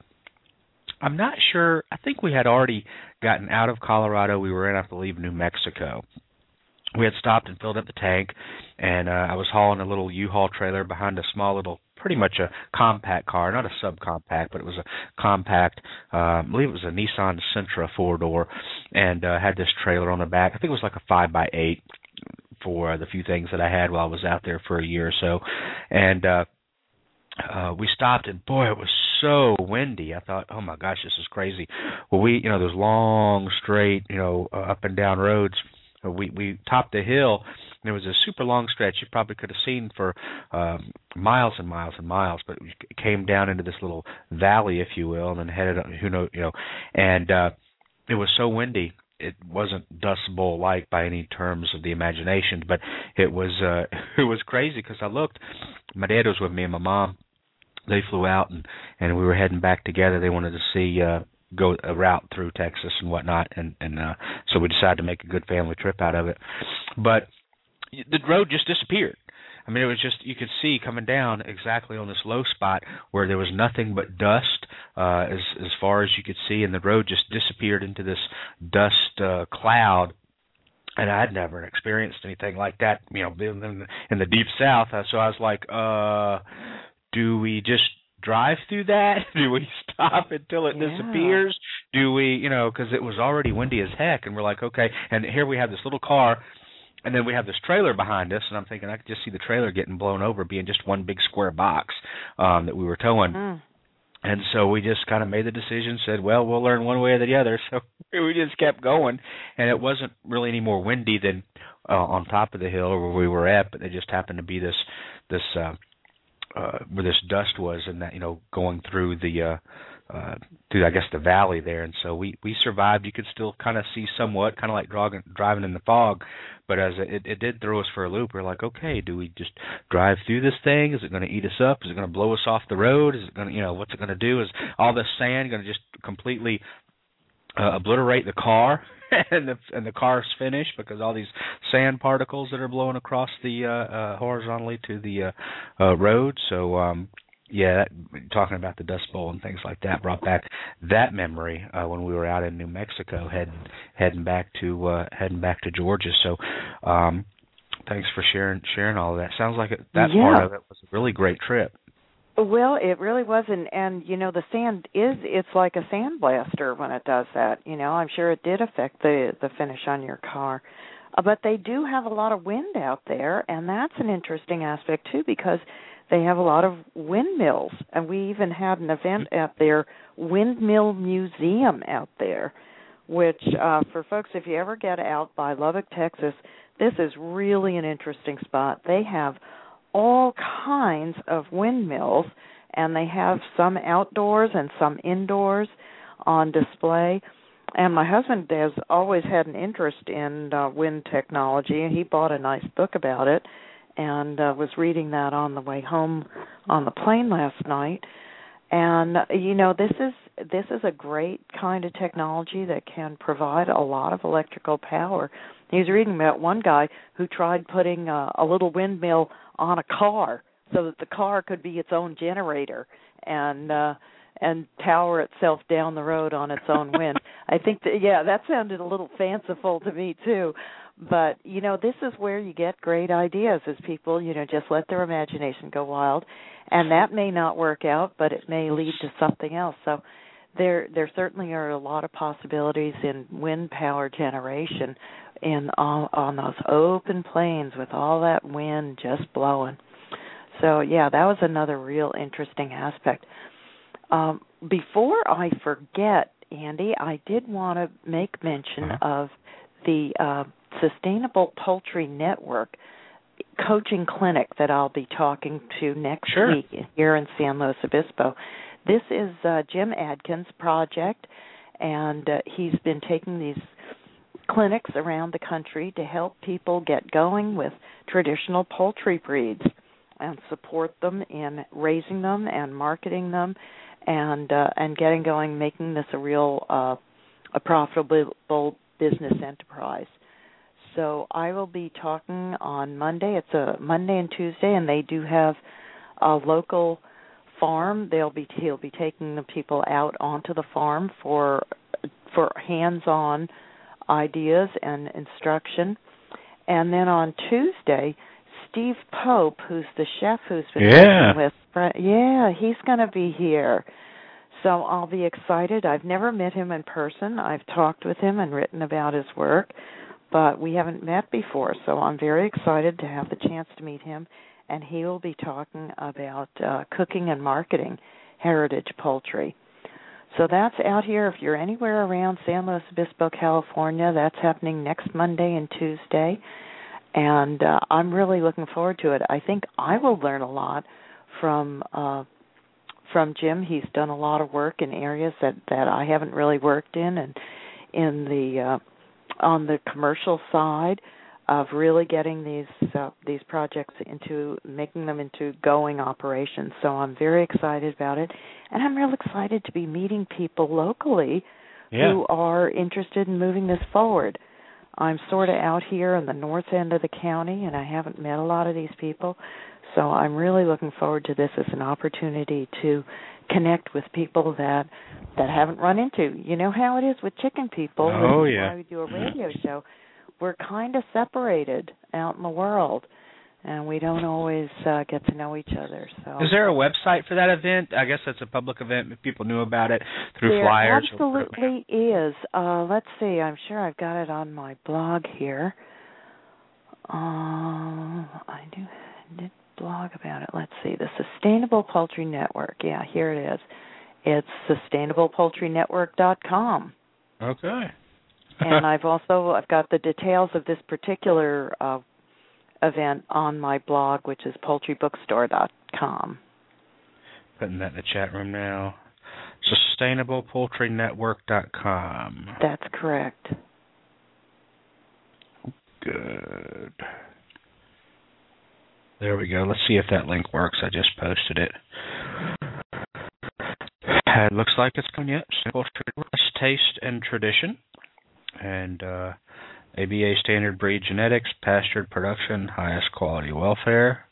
I'm not sure. I think we had already gotten out of Colorado. We were in, I believe, New Mexico. We had stopped and filled up the tank, and uh, I was hauling a little U-Haul trailer behind a small little, pretty much a compact car, not a subcompact, but it was a compact. Uh, I believe it was a Nissan Sentra four-door, and uh, had this trailer on the back. I think it was like a five by eight for uh, the few things that I had while I was out there for a year or so, and uh, uh, we stopped, and boy, it was so windy. I thought, oh my gosh, this is crazy. Well, we, you know, those long, straight, you know, uh, up and down roads. We we topped the hill, and it was a super long stretch. You probably could have seen for um, miles and miles and miles, but it came down into this little valley, if you will, and then headed up, who knows, you know, and uh, it was so windy. It wasn't Dust Bowl like by any terms of the imagination, but it was uh, it was crazy because I looked. My dad was with me and my mom. They flew out, and, and we were heading back together. They wanted to see uh, go a route through Texas and whatnot, and and uh, so we decided to make a good family trip out of it. But the road just disappeared. I mean, it was just, you could see coming down exactly on this low spot where there was nothing but dust uh, as as far as you could see, and the road just disappeared into this dust uh, cloud. And I had never experienced anything like that, you know, in the, in the deep south. Uh, so I was like, uh, do we just drive through that? Do we stop until it yeah. disappears? Do we, you know, because it was already windy as heck, and we're like, okay. And here we have this little car, and then we have this trailer behind us, and I'm thinking I could just see the trailer getting blown over, being just one big square box um, that we were towing. Mm. And so we just kind of made the decision, said, well, we'll learn one way or the other. So we just kept going, and it wasn't really any more windy than uh, on top of the hill where we were at, but it just happened to be this this uh, uh, where this dust was, and that, you know, going through the uh, uh, through I guess the valley there, and so we, we survived. You could still kind of see somewhat, kind of like driving driving in the fog, but as it, it did throw us for a loop. We're like, okay, do we just drive through this thing? Is it going to eat us up? Is it going to blow us off the road? Is it going to, you know, what's it going to do? Is all this sand going to just completely uh, obliterate the car and the and the car's finished because all these sand particles that are blowing across the uh, uh, horizontally to the uh, uh, road? So. Um, Yeah, that, talking about the Dust Bowl and things like that brought back that memory uh, when we were out in New Mexico, heading heading back to uh, heading back to Georgia. So, um, thanks for sharing sharing all of that. Sounds like it, that yeah. part of it was a really great trip. Well, it really was, and, and you know, the sand is, it's like a sandblaster when it does that. You know, I'm sure it did affect the, the finish on your car. Uh, but they do have a lot of wind out there, and that's an interesting aspect, too, because they have a lot of windmills, and we even had an event out there, Windmill Museum out there, which uh, for folks, if you ever get out by Lubbock, Texas, this is really an interesting spot. They have all kinds of windmills, and they have some outdoors and some indoors on display. And my husband has always had an interest in uh, wind technology, and he bought a nice book about it and uh, was reading that on the way home on the plane last night. And, you know, this is this is a great kind of technology that can provide a lot of electrical power. He was reading about one guy who tried putting a, a little windmill on a car so that the car could be its own generator and uh, and power itself down the road on its own wind. I think that, yeah, that sounded a little fanciful to me too. But, you know, this is where you get great ideas as people, you know, just let their imagination go wild. And that may not work out, but it may lead to something else. So there there certainly are a lot of possibilities in wind power generation in all, on those open plains with all that wind just blowing. So, yeah, that was another real interesting aspect. Um, before I forget, Andy, I did want to make mention of the uh, Sustainable Poultry Network coaching clinic that I'll be talking to next sure. week here in San Luis Obispo. This is uh, Jim Adkins' project, and uh, he's been taking these clinics around the country to help people get going with traditional poultry breeds and support them in raising them and marketing them and uh, and getting going, making this a real uh, a profitable business enterprise. So I will be talking on Monday. It's a Monday and Tuesday, and they do have a local farm. They'll be he'll be taking the people out onto the farm for for hands-on ideas and instruction. And then on Tuesday, Steve Pope, who's the chef who's been yeah. working with, yeah, he's going to be here. So I'll be excited. I've never met him in person. I've talked with him and written about his work, but we haven't met before. So I'm very excited to have the chance to meet him, and he will be talking about uh, cooking and marketing heritage poultry. So that's out here. If you're anywhere around San Luis Obispo, California, that's happening next Monday and Tuesday. And uh, I'm really looking forward to it. I think I will learn a lot from uh, from Jim. He's done a lot of work in areas that, that I haven't really worked in, and in the uh, on the commercial side of really getting these uh, these projects into making them into going operations. So I'm very excited about it, and I'm real excited to be meeting people locally yeah. who are interested in moving this forward. I'm sort of out here in the north end of the county, and I haven't met a lot of these people, so I'm really looking forward to this as an opportunity to connect with people that that haven't run into. You know how it is with chicken people. Oh, this is yeah. why we do a radio show. We're kind of separated out in the world, and we don't always uh, get to know each other. So, is there a website for that event? I guess that's a public event if people knew about it through there flyers. There absolutely is. Uh, let's see. I'm sure I've got it on my blog here. Uh, I do did blog about it. Let's see. The Sustainable Poultry Network. Yeah, here it is. It's sustainable poultry network dot com. Okay. And I've also I've got the details of this particular uh, event on my blog, which is poultry bookstore dot com. Putting that in the chat room now. sustainable poultry network dot com. That's correct. Good. There we go. Let's see if that link works. I just posted it. It looks like it's coming up. Simple taste and tradition. And uh, A B A standard breed genetics, pastured production, highest quality welfare.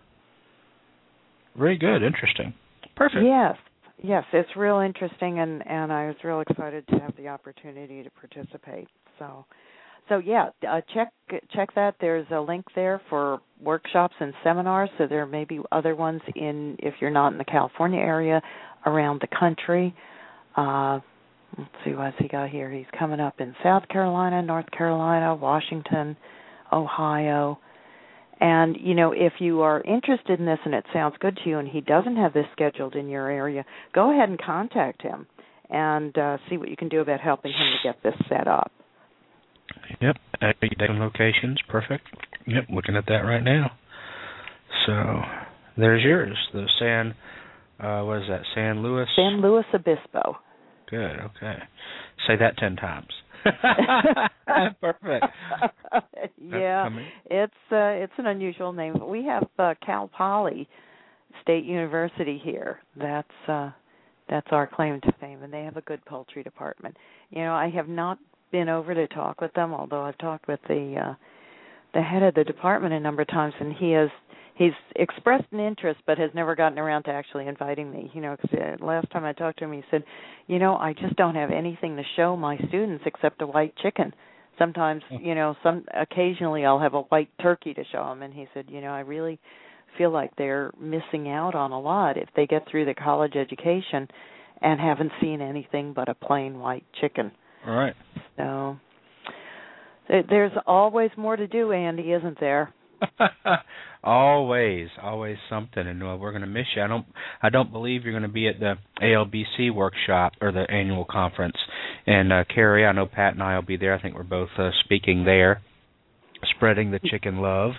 Very good, interesting. Perfect. Yes, yes, it's real interesting, and, and I was real excited to have the opportunity to participate. So, so yeah, uh, check check that. There's a link there for workshops and seminars. So there may be other ones in if you're not in the California area, around the country. Uh, Let's see what's he got here. He's coming up in South Carolina, North Carolina, Washington, Ohio. And, you know, if you are interested in this and it sounds good to you and he doesn't have this scheduled in your area, go ahead and contact him and uh, see what you can do about helping him to get this set up. Yep, locations, perfect. Yep, looking at that right now. So there's yours, the San, uh, what is that, San Luis? San Luis Obispo. Good, okay. Say that ten times. Perfect. Yeah, it's uh, it's an unusual name. But we have uh, Cal Poly State University here. That's uh, that's our claim to fame, and they have a good poultry department. You know, I have not been over to talk with them, although I've talked with the uh, the head of the department a number of times, and he has he's expressed an interest, but has never gotten around to actually inviting me. You know, because uh, last time I talked to him, he said, "You know, I just don't have anything to show my students except a white chicken. Sometimes, you know, some occasionally I'll have a white turkey to show them." And he said, "You know, I really feel like they're missing out on a lot if they get through the college education and haven't seen anything but a plain white chicken." All right. So there's always more to do, Andy, isn't there? always, always something, and uh, we're going to miss you. I don't, I don't believe you're going to be at the A L B C workshop or the annual conference. And uh, Carrie, I know Pat and I will be there. I think we're both uh, speaking there, spreading the chicken love.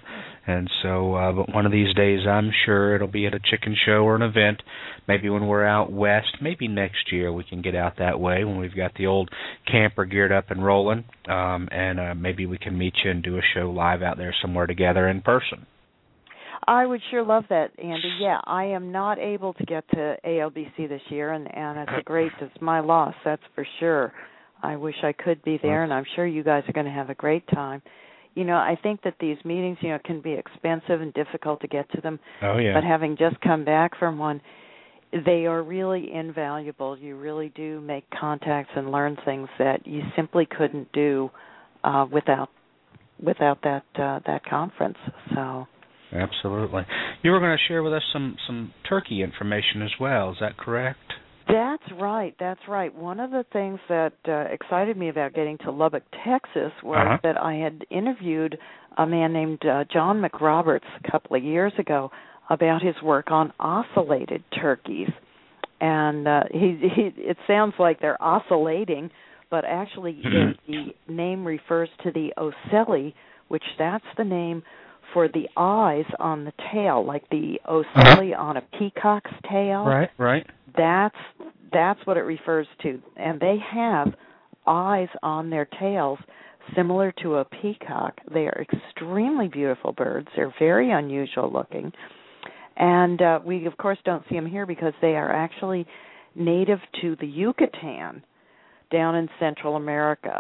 And so, uh, but one of these days, I'm sure it'll be at a chicken show or an event. Maybe when we're out west, maybe next year we can get out that way when we've got the old camper geared up and rolling. Um, and uh, maybe we can meet you and do a show live out there somewhere together in person. I would sure love that, Andy. Yeah, I am not able to get to A L B C this year, and, and it's a great, it's my loss, that's for sure. I wish I could be there, and I'm sure you guys are going to have a great time. You know, I think that these meetings, you know, can be expensive and difficult to get to them. Oh, yeah. But having just come back from one, they are really invaluable. You really do make contacts and learn things that you simply couldn't do uh, without without that uh, that conference. So. Absolutely. You were going to share with us some, some turkey information as well. Is that correct? That's right. That's right. One of the things that uh, excited me about getting to Lubbock, Texas, was uh-huh. that I had interviewed a man named uh, John McRoberts a couple of years ago about his work on ocellated turkeys. And uh, he, he, it sounds like they're oscillating, but actually mm-hmm. the, the name refers to the ocelli, which that's the name for the eyes on the tail, like the ocelli uh-huh. on a peacock's tail. Right, right. That's that's what it refers to. And they have eyes on their tails similar to a peacock. They are extremely beautiful birds. They're very unusual looking. And uh, we, of course, don't see them here because they are actually native to the Yucatan down in Central America.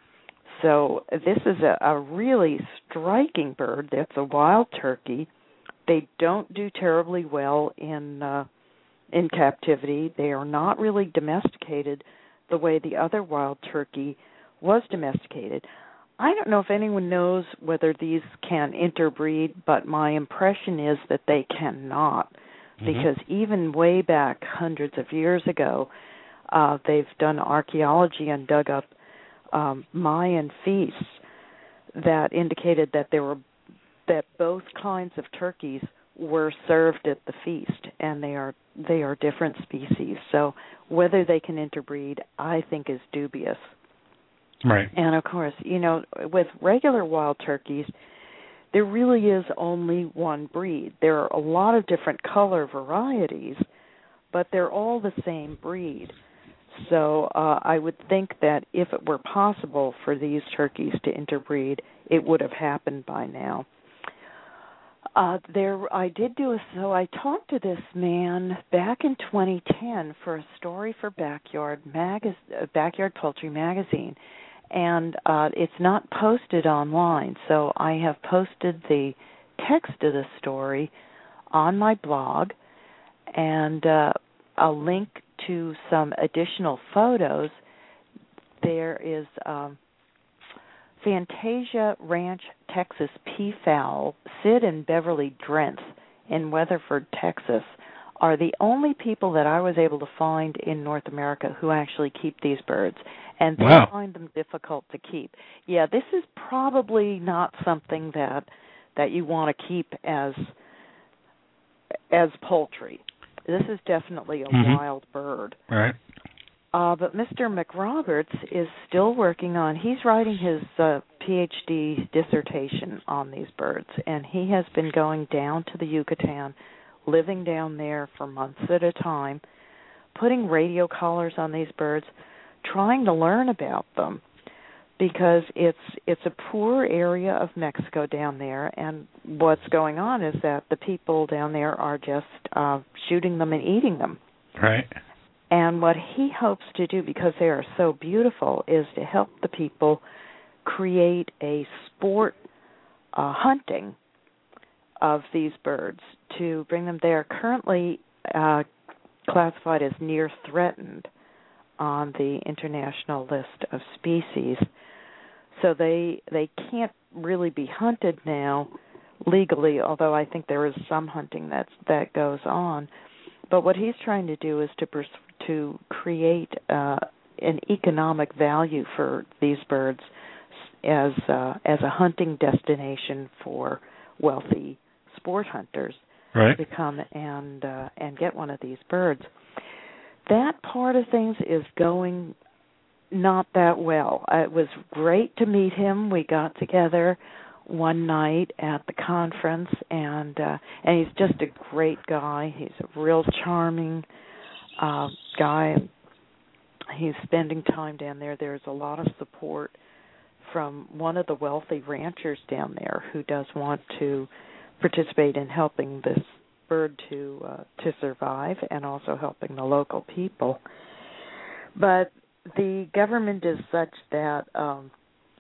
So this is a, a really striking bird. That's a wild turkey. They don't do terribly well in uh, in captivity. They are not really domesticated the way the other wild turkey was domesticated. I don't know if anyone knows whether these can interbreed, but my impression is that they cannot, mm-hmm. because even way back hundreds of years ago, uh, they've done archaeology and dug up um, Mayan feasts that indicated that there were that both kinds of turkeys were served at the feast, and they are they are different species. So whether they can interbreed, I think, is dubious. Right. And of course, you know, with regular wild turkeys, there really is only one breed. There are a lot of different color varieties, but they're all the same breed. So uh, I would think that if it were possible for these turkeys to interbreed, it would have happened by now. Uh, there, I did do a, so I talked to this man back in twenty ten for a story for Backyard Magaz, uh, Backyard Poultry Magazine, and uh, it's not posted online, so I have posted the text of the story on my blog, and uh, a link to some additional photos. There is um, Fantasia Ranch, Texas peafowl. Sid and Beverly Drenth in Weatherford, Texas, are the only people that I was able to find in North America who actually keep these birds, and they wow. find them difficult to keep. Yeah, this is probably not something that that you want to keep as as poultry. This is definitely a mm-hmm. wild bird. Right. Uh, but Mister McRoberts is still working on, he's writing his uh, P H D dissertation on these birds, and he has been going down to the Yucatan, living down there for months at a time, putting radio collars on these birds, trying to learn about them, because it's it's a poor area of Mexico down there, and what's going on is that the people down there are just uh, shooting them and eating them. Right. And what he hopes to do, because they are so beautiful, is to help the people create a sport uh, hunting of these birds, to bring them. They are currently uh, classified as near threatened on the international list of species. So they they can't really be hunted now legally, although I think there is some hunting that's, that goes on. But what he's trying to do is to pers- to create uh, an economic value for these birds as uh, as a hunting destination for wealthy sport hunters right. to come and uh, and get one of these birds. That part of things is going not that well. Uh, it was great to meet him. We got together. one night at the conference, and uh, and he's just a great guy. He's a real charming uh, guy. He's spending time down there. There's a lot of support from one of the wealthy ranchers down there who does want to participate in helping this bird to uh, to survive, and also helping the local people. But the government is such that um,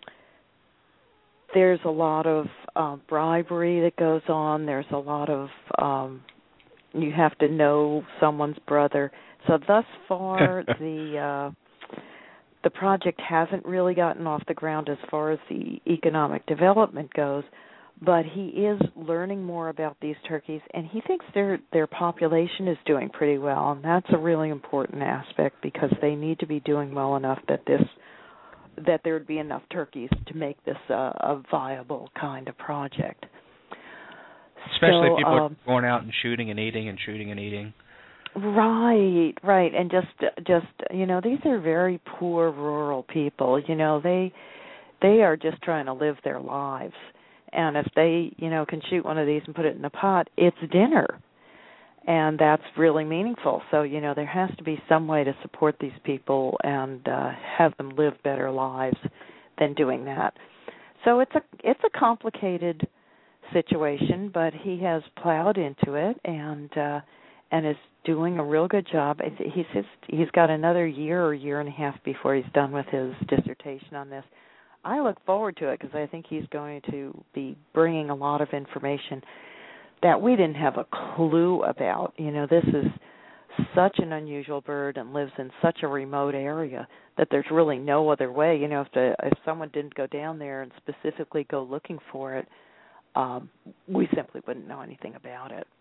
there's a lot of uh, bribery that goes on. There's a lot of um, you have to know someone's brother. So thus far, the uh, the project hasn't really gotten off the ground as far as the economic development goes. But he is learning more about these turkeys, and he thinks their their population is doing pretty well, and that's a really important aspect, because they need to be doing well enough that this that there would be enough turkeys to make this uh, a viable kind of project. Especially so, if people um, are going out and shooting and eating and shooting and eating. Right, right, and just just you know, these are very poor rural people. You know, they they are just trying to live their lives. And if they, you know, can shoot one of these and put it in a pot, it's dinner. And that's really meaningful. So, you know, there has to be some way to support these people and uh, have them live better lives than doing that. So it's a it's a complicated situation, but he has plowed into it and uh, and is doing a real good job. He's just, he's got another year or year and a half before he's done with his dissertation on this. I look forward to it because I think he's going to be bringing a lot of information that we didn't have a clue about. You know, this is such an unusual bird and lives in such a remote area that there's really no other way. You know, if the, if someone didn't go down there and specifically go looking for it, um, we simply wouldn't know anything about it.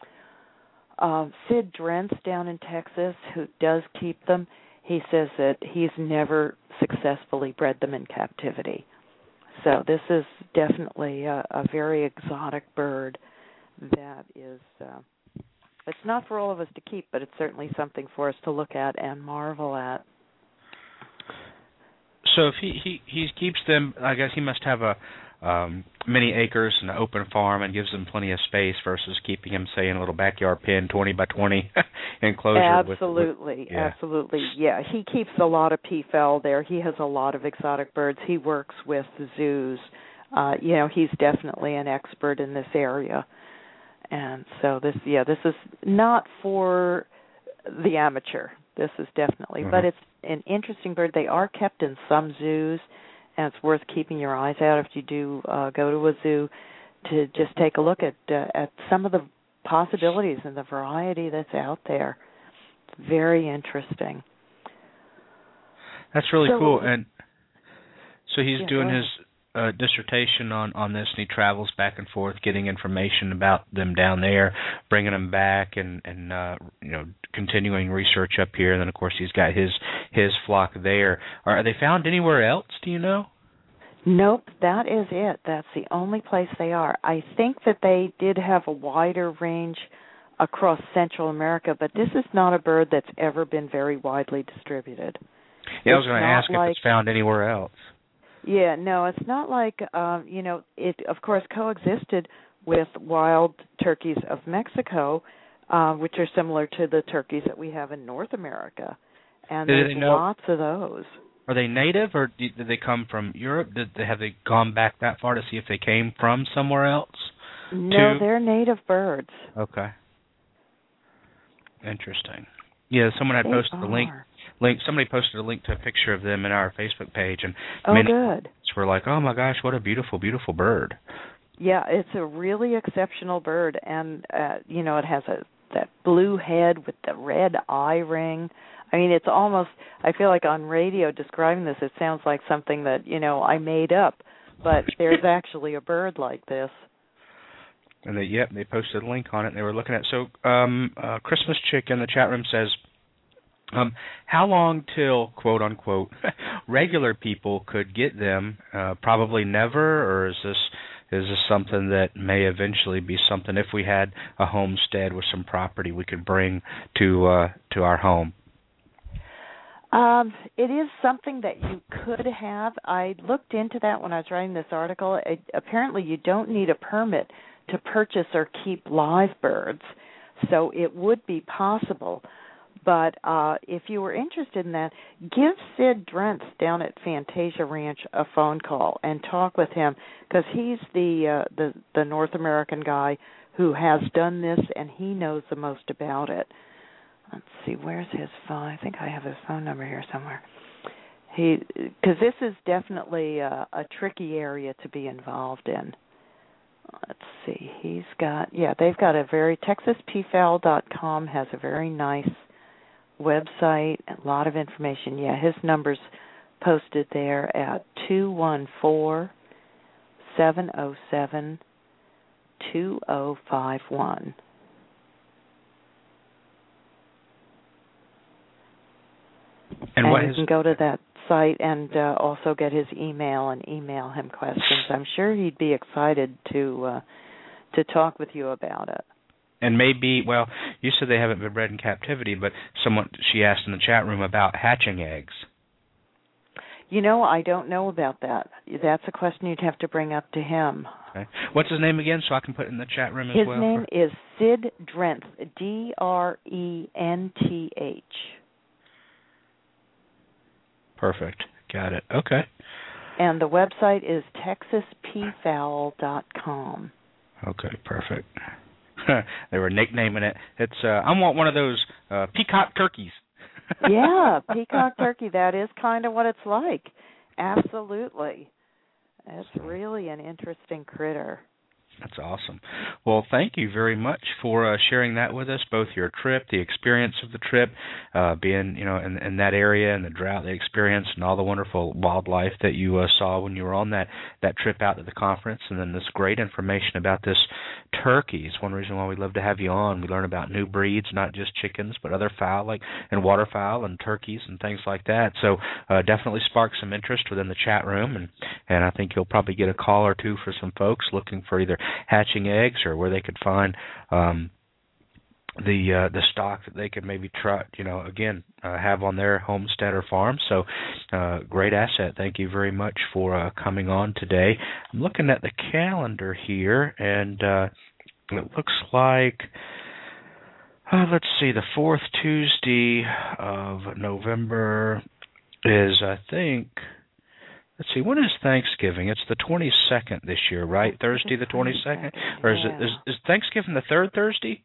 Uh, Sid Drentz down in Texas, who does keep them, he says that he's never successfully bred them in captivity. So this is definitely a, a very exotic bird that is, uh, it's not for all of us to keep, but it's certainly something for us to look at and marvel at. So if he, he, he keeps them, I guess he must have a um, many acres and an open farm and gives them plenty of space versus keeping him, say, in a little backyard pen, twenty by twenty enclosure. Absolutely, with, with, yeah. absolutely. Yeah, he keeps a lot of peafowl there. He has a lot of exotic birds. He works with zoos. Uh, you know, he's definitely an expert in this area. And so this, yeah, this is not for the amateur. This is definitely, mm-hmm. but it's an interesting bird. They are kept in some zoos, and it's worth keeping your eyes out if you do uh, go to a zoo to just take a look at uh, at some of the possibilities and the variety that's out there. It's very interesting. That's really so, cool. And so he's yeah, doing his uh, dissertation on, on this, and he travels back and forth getting information about them down there, bringing them back, and, and uh, you know, continuing research up here. And then, of course, he's got his his flock there. Are, are they found anywhere else, do you know? Nope, that is it. That's the only place they are. I think that they did have a wider range across Central America, but this is not a bird that's ever been very widely distributed. Yeah, I was going to ask like, if it's found anywhere else. Yeah, no, it's not like, um, you know, it, of course, coexisted with wild turkeys of Mexico, uh, which are similar to the turkeys that we have in North America. And Did there's they know, lots of those. Are they native, or did they come from Europe? Did they, have they gone back that far to see if they came from somewhere else? No, to... they're native birds. Okay. Interesting. Yeah, someone had they posted are. the link. Link. Somebody posted a link to a picture of them in our Facebook page, and oh, many good. were like, "Oh my gosh, what a beautiful, beautiful bird!" Yeah, it's a really exceptional bird, and uh, you know, it has a that blue head with the red eye ring. I mean, it's almost, I feel like on radio describing this, it sounds like something that, you know, I made up, but there's actually a bird like this. And they, yep, they posted a link on it, and they were looking at it. So um, uh, Christmas Chick in the chat room says, um, how long till, quote unquote, regular people could get them? Uh, probably never, or is this is this something that may eventually be something, if we had a homestead with some property, we could bring to uh, to our home? Um, it is something that you could have. I looked into that when I was writing this article. It, apparently, you don't need a permit to purchase or keep live birds, so it would be possible. But uh, if you were interested in that, give Sid Drentz down at Fantasia Ranch a phone call and talk with him, because he's the, uh, the the North American guy who has done this, and he knows the most about it. Let's see, where's his phone? I think I have his phone number here somewhere. He, because this is definitely a, a tricky area to be involved in. Let's see, he's got, yeah, they've got a very, Texas Peafowl dot com has a very nice website, a lot of information. Yeah, his number's posted there at two one four, seven oh seven, two oh five one. And, and what you his... can go to that site and uh, also get his email and email him questions. I'm sure he'd be excited to uh, to talk with you about it. And maybe, well, you said they haven't been bred in captivity, but someone, she asked in the chat room about hatching eggs. You know, I don't know about that. That's a question you'd have to bring up to him. Okay. What's his name again, so I can put it in the chat room as his well? His name is Sid Drentz, D R E N T H. Perfect. Got it. Okay. And the website is Texas Peafowl dot com. Okay, perfect. They were nicknaming it. It's uh, I want one of those uh, peacock turkeys. Yeah, peacock turkey. That is kind of what it's like. Absolutely. It's really an interesting critter. That's awesome. Well, thank you very much for uh, sharing that with us, both your trip, the experience of the trip, uh, being you know in, in that area and the drought they experienced, and all the wonderful wildlife that you uh, saw when you were on that, that trip out to the conference, and then this great information about this turkey. It's one reason why we love to have you on. We learn about new breeds, not just chickens, but other fowl like and waterfowl and turkeys and things like that. So uh, definitely spark some interest within the chat room, and, and I think you'll probably get a call or two for some folks looking for either hatching eggs or where they could find um, the uh, the stock that they could maybe try, you know, again, uh, have on their homestead or farm. So uh, great asset. Thank you very much for uh, coming on today. I'm looking at the calendar here, and uh, it looks like, uh, let's see, the fourth Tuesday of November is, I think, let's see, when is Thanksgiving? It's the twenty-second this year, right? Thursday the twenty-second? Or is it is, is Thanksgiving the third Thursday?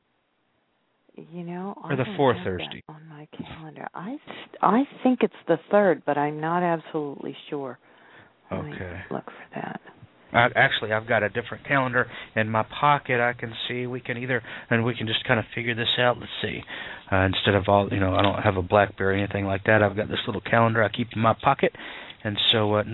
You know, or the fourth Thursday? On my calendar, I I think it's the third, but I'm not absolutely sure. Let okay. me look for that. Uh, actually, I've got a different calendar in my pocket. I can see we can either, and we can just kind of figure this out. Let's see. Uh, instead of all, you know, I don't have a BlackBerry or anything like that. I've got this little calendar I keep in my pocket. And so uh,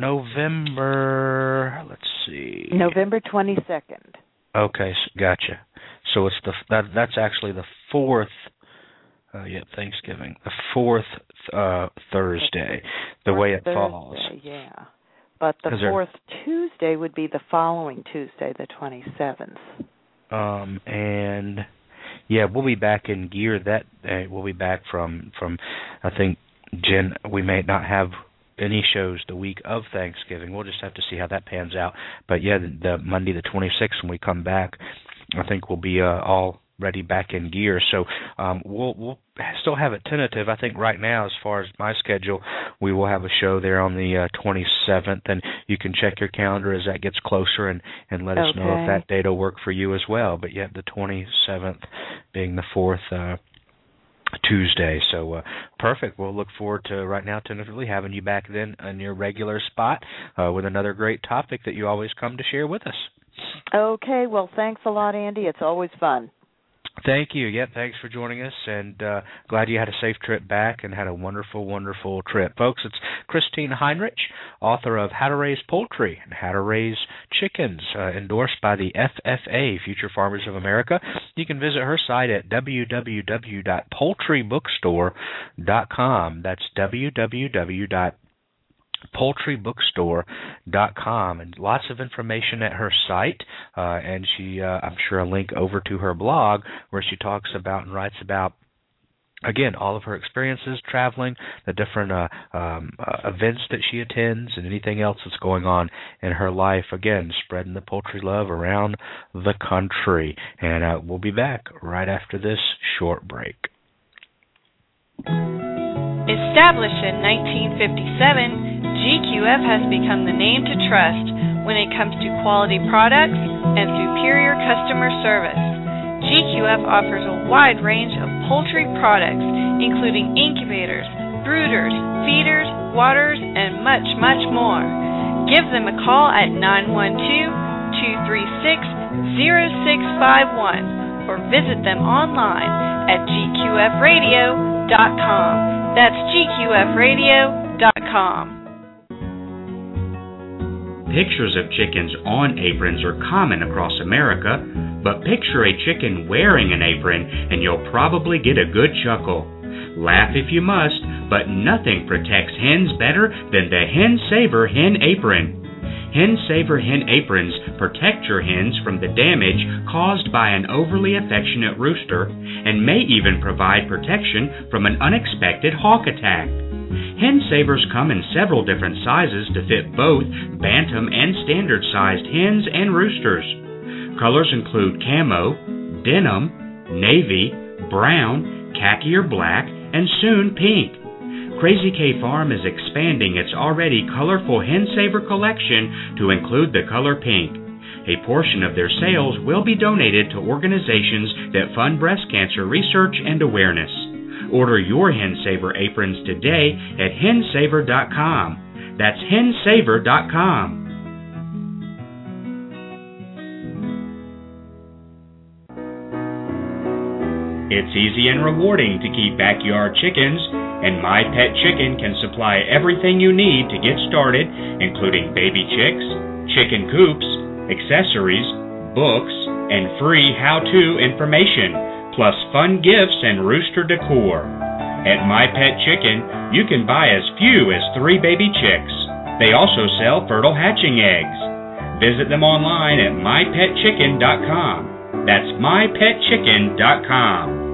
November, let's see. November twenty-second. Okay, so, gotcha. So it's the that, that's actually the fourth. Uh, yeah, Thanksgiving, the fourth uh, Thursday, the fourth way it Thursday, falls. Yeah, but the fourth Tuesday would be the following Tuesday, the twenty-seventh. Um, and yeah, we'll be back in gear. That uh, we'll be back from from. I think Jen, we may not have any shows the week of Thanksgiving. We'll just have to see how that pans out. But yeah, the, the Monday the twenty-sixth when we come back, I think we'll be uh, all ready back in gear. So um, we'll we'll still have it tentative. I think right now, as far as my schedule, we will have a show there on the uh, twenty-seventh, and you can check your calendar as that gets closer and, and let us okay. know if that date will work for you as well. But yet the twenty-seventh being the fourth uh, Tuesday. So uh, perfect. We'll look forward to right now tentatively having you back then in your regular spot uh, with another great topic that you always come to share with us. Okay. Well, thanks a lot, Andy. It's always fun. Thank you. Yeah, thanks for joining us, and uh, glad you had a safe trip back and had a wonderful, wonderful trip. Folks, it's Christine Heinrich, author of How to Raise Poultry and How to Raise Chickens, uh, endorsed by the F F A, Future Farmers of America. You can visit her site at w w w dot poultry bookstore dot com. That's w w w dot poultry bookstore dot com, and lots of information at her site, uh, and she, uh, I'm sure, a link over to her blog where she talks about and writes about again, all of her experiences traveling, the different uh, um, uh, events that she attends, and anything else that's going on in her life. Again, spreading the poultry love around the country. And uh, we'll be back right after this short break. Established in nineteen fifty-seven, G Q F has become the name to trust when it comes to quality products and superior customer service. G Q F offers a wide range of poultry products, including incubators, brooders, feeders, waters, and much, much more. Give them a call at nine one two, two three six, zero six five one or visit them online at G Q F radio dot com. That's G Q F radio dot com. Pictures of chickens on aprons are common across America, but picture a chicken wearing an apron and you'll probably get a good chuckle. Laugh if you must, but nothing protects hens better than the Hen Saver Hen Apron. Hen Saver Hen Aprons protect your hens from the damage caused by an overly affectionate rooster and may even provide protection from an unexpected hawk attack. Hen Savers come in several different sizes to fit both bantam and standard-sized hens and roosters. Colors include camo, denim, navy, brown, khaki or black, and soon pink. Crazy K Farm is expanding its already colorful Hen Saver collection to include the color pink. A portion of their sales will be donated to organizations that fund breast cancer research and awareness. Order your Hen Saver aprons today at hen saver dot com. That's hen saver dot com. It's easy and rewarding to keep backyard chickens, and My Pet Chicken can supply everything you need to get started, including baby chicks, chicken coops, accessories, books, and free how-to information, plus fun gifts and rooster decor. At My Pet Chicken, you can buy as few as three baby chicks. They also sell fertile hatching eggs. Visit them online at my pet chicken dot com. That's my pet chicken dot com.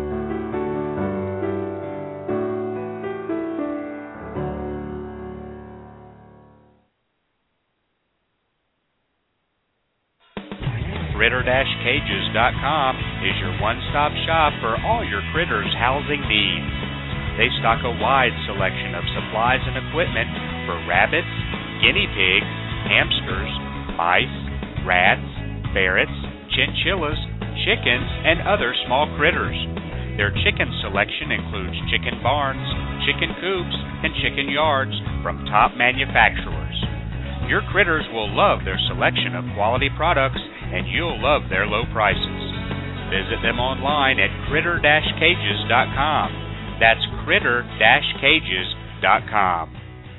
critter dash cages dot com is your one-stop shop for all your critters' housing needs. They stock a wide selection of supplies and equipment for rabbits, guinea pigs, hamsters, mice, rats, ferrets, chinchillas, chickens, and other small critters. Their chicken selection includes chicken barns, chicken coops, and chicken yards from top manufacturers. Your critters will love their selection of quality products, and you'll love their low prices. Visit them online at critter dash cages dot com. That's critter dash cages dot com.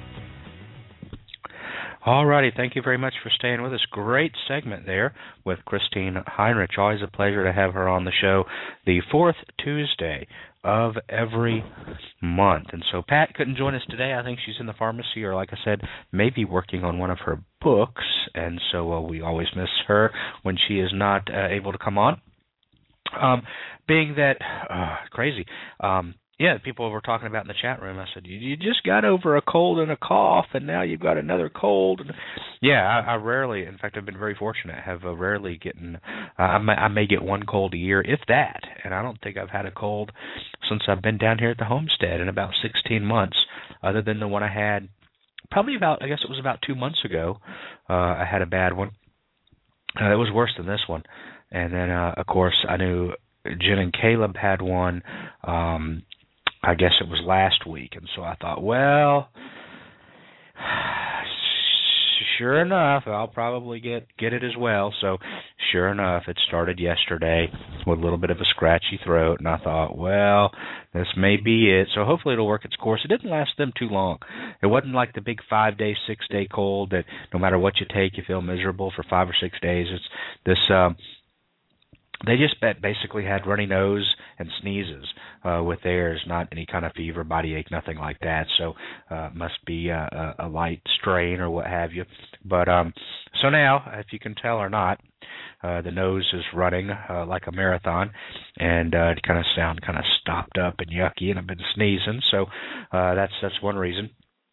All righty, thank you very much for staying with us. Great segment there with Christine Heinrich. Always a pleasure to have her on the show the fourth Tuesday of every month. And so Pat couldn't join us today. I think she's in the pharmacy, or like I said, maybe working on one of her books. And so uh, we always miss her when she is not uh, able to come on. Um, being that, uh, crazy, um, yeah, people were talking about in the chat room. I said, you, you just got over a cold and a cough, and now you've got another cold. Yeah, I, I rarely, in fact, I've been very fortunate, have uh, rarely gotten, uh, I, may, I may get one cold a year, if that, and I don't think I've had a cold since I've been down here at the homestead in about sixteen months, other than the one I had probably about, I guess it was about two months ago. Uh, I had a bad one. Uh, it was worse than this one. And then, uh, of course, I knew Jen and Caleb had one, um, I guess it was last week, and so I thought, well, sure enough, I'll probably get, get it as well. So sure enough, it started yesterday with a little bit of a scratchy throat, and I thought, well, this may be it. So hopefully it'll work its course. It didn't last them too long. It wasn't like the big five-day, six-day cold that no matter what you take, you feel miserable for five or six days. It's this... Um, They just basically had runny nose and sneezes uh, with theirs, not any kind of fever, body ache, nothing like that. So uh, must be a, a light strain or what have you. But um, so now, if you can tell or not, Uh, the nose is running uh, like a marathon, and uh, it kind of sound kind of stopped up and yucky, and I've been sneezing. So uh, that's that's one reason.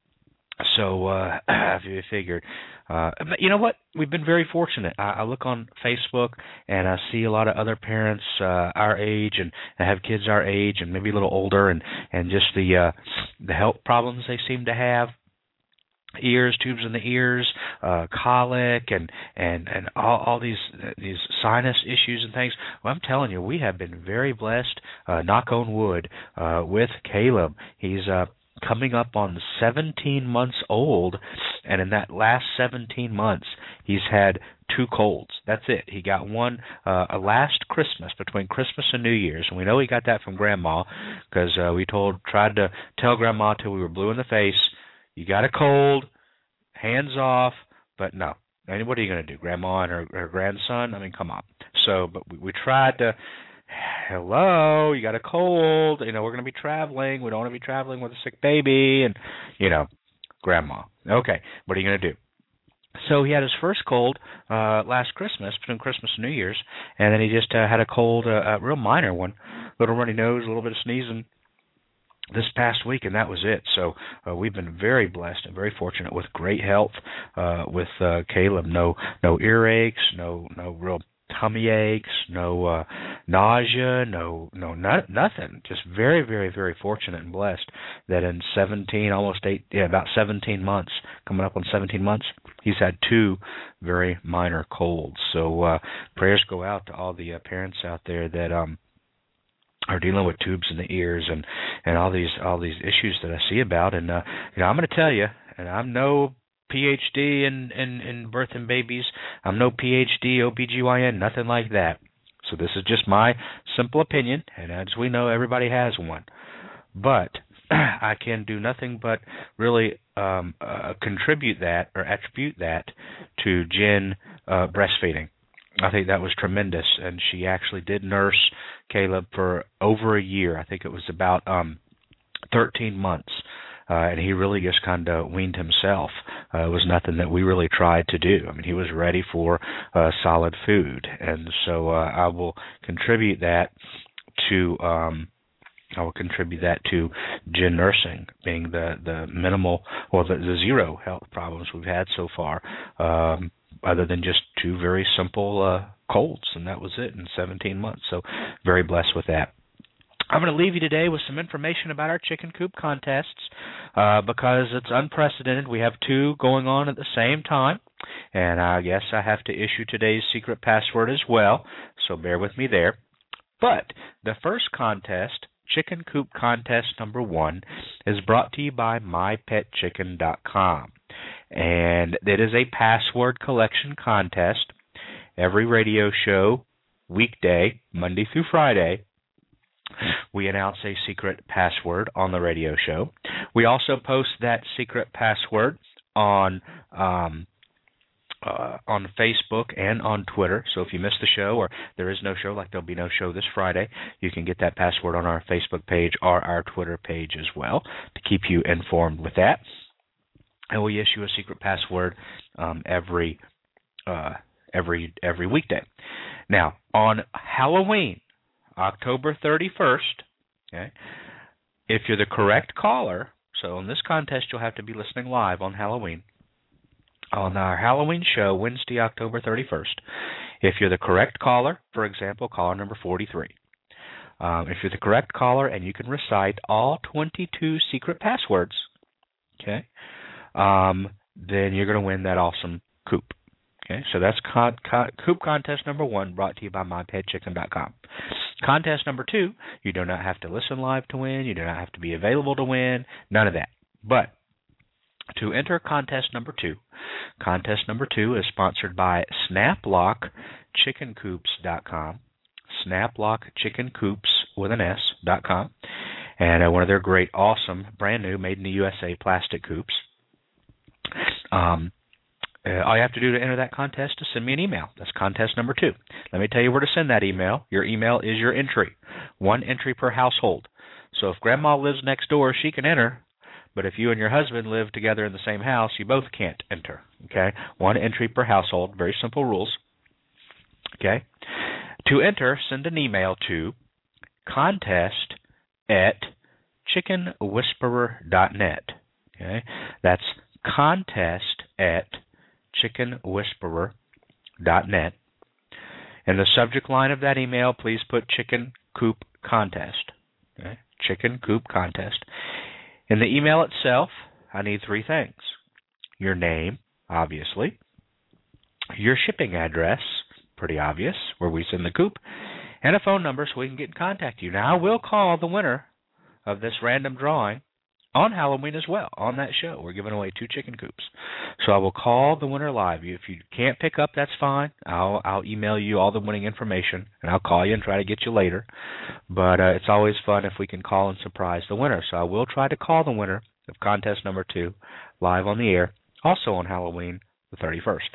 So uh, you figured, uh, but you know what? We've been very fortunate. I, I look on Facebook and I see a lot of other parents uh, our age and have kids our age and maybe a little older, and and just the uh, the health problems they seem to have. Ears, tubes in the ears, uh, colic, and and and all, all these these sinus issues and things. Well, I'm telling you, we have been very blessed. Uh, knock on wood, uh, with Caleb. He's uh, coming up on seventeen months old, and in that last seventeen months, he's had two colds. That's it. He got one uh, last Christmas, between Christmas and New Year's, and we know he got that from Grandma, because uh, we told tried to tell Grandma till we were blue in the face. You got a cold, hands off, but no. I mean, what are you going to do? Grandma and her, her grandson? I mean, come on. So, but we, we tried to, hello, you got a cold, you know, we're going to be traveling. We don't want to be traveling with a sick baby, and, you know, Grandma. Okay, what are you going to do? So he had his first cold uh, last Christmas, between Christmas and New Year's, and then he just uh, had a cold, uh, a real minor one, little runny nose, a little bit of sneezing, this past week, and that was it. So uh, we've been very blessed and very fortunate with great health uh, with uh, Caleb. No, no earaches, no, no real tummy aches, no uh, nausea, no, no, not, nothing. Just very, very, very fortunate and blessed that in seventeen, almost eight, yeah, about seventeen months, coming up on seventeen months, he's had two very minor colds. So uh, prayers go out to all the uh, parents out there that um. are dealing with tubes in the ears and, and all these all these issues that I see about. And uh, you know, I'm going to tell you, and I'm no P H D in, in, in birthing babies. I'm no P H D, O B G Y N, nothing like that. So this is just my simple opinion, and as we know, everybody has one. But I can do nothing but really um, uh, contribute that or attribute that to Jen uh, breastfeeding. I think that was tremendous, and she actually did nurse Caleb for over a year. I think it was about um, thirteen months, uh, and he really just kind of weaned himself. Uh, it was nothing that we really tried to do. I mean, he was ready for uh, solid food, and so uh, I will contribute that to um, I will contribute that to Jen nursing, being the the minimal or the, the zero health problems we've had so far. Um, other than just two very simple uh, colds, and that was it in seventeen months. So very blessed with that. I'm going to leave you today with some information about our chicken coop contests uh, because it's unprecedented. We have two going on at the same time, and I guess I have to issue today's secret password as well, so bear with me there. But the first contest, Chicken Coop Contest number one, is brought to you by my pet chicken dot com. And it is a password collection contest. Every radio show, weekday, Monday through Friday, we announce a secret password on the radio show. We also post that secret password on um, uh, on Facebook and on Twitter. So if you missed the show or there is no show, like there'll be no show this Friday, you can get that password on our Facebook page or our Twitter page as well to keep you informed with that. And we issue a secret password um, every uh, every every weekday. Now, on Halloween, October thirty-first, okay, if you're the correct caller, so in this contest you'll have to be listening live on Halloween. On our Halloween show, Wednesday, October thirty-first, if you're the correct caller, for example, caller number forty-three, um, if you're the correct caller and you can recite all twenty-two secret passwords, okay, Um, then you're going to win that awesome coop. Okay, so that's con- con- coop contest number one, brought to you by my pet chicken dot com. Contest number two, you do not have to listen live to win. You do not have to be available to win. None of that. But to enter contest number two, contest number two is sponsored by snap lock chicken coops dot com, snaplock chicken coops with an S dot com, and uh, one of their great, awesome, brand new, made in the U S A plastic coops. Um, uh, all you have to do to enter that contest is send me an email. That's contest number two. Let me tell you where to send that email. Your email is your entry. One entry per household. So if Grandma lives next door, she can enter. But if you and your husband live together in the same house, you both can't enter. Okay? One entry per household. Very simple rules. Okay? To enter, send an email to contest at chicken whisperer dot net. Okay? That's contest at chicken whisperer dot net. In the subject line of that email, please put Chicken Coop Contest. Okay? Chicken Coop Contest. In the email itself, I need three things. Your name, obviously. Your shipping address, pretty obvious, where we send the coop. And a phone number so we can get in contact with you. Now, I will call the winner of this random drawing on Halloween as well, on that show. We're giving away two chicken coops. So I will call the winner live. If you can't pick up, that's fine. I'll I'll email you all the winning information, and I'll call you and try to get you later. But uh, it's always fun if we can call and surprise the winner. So I will try to call the winner of contest number two live on the air, also on Halloween the thirty-first.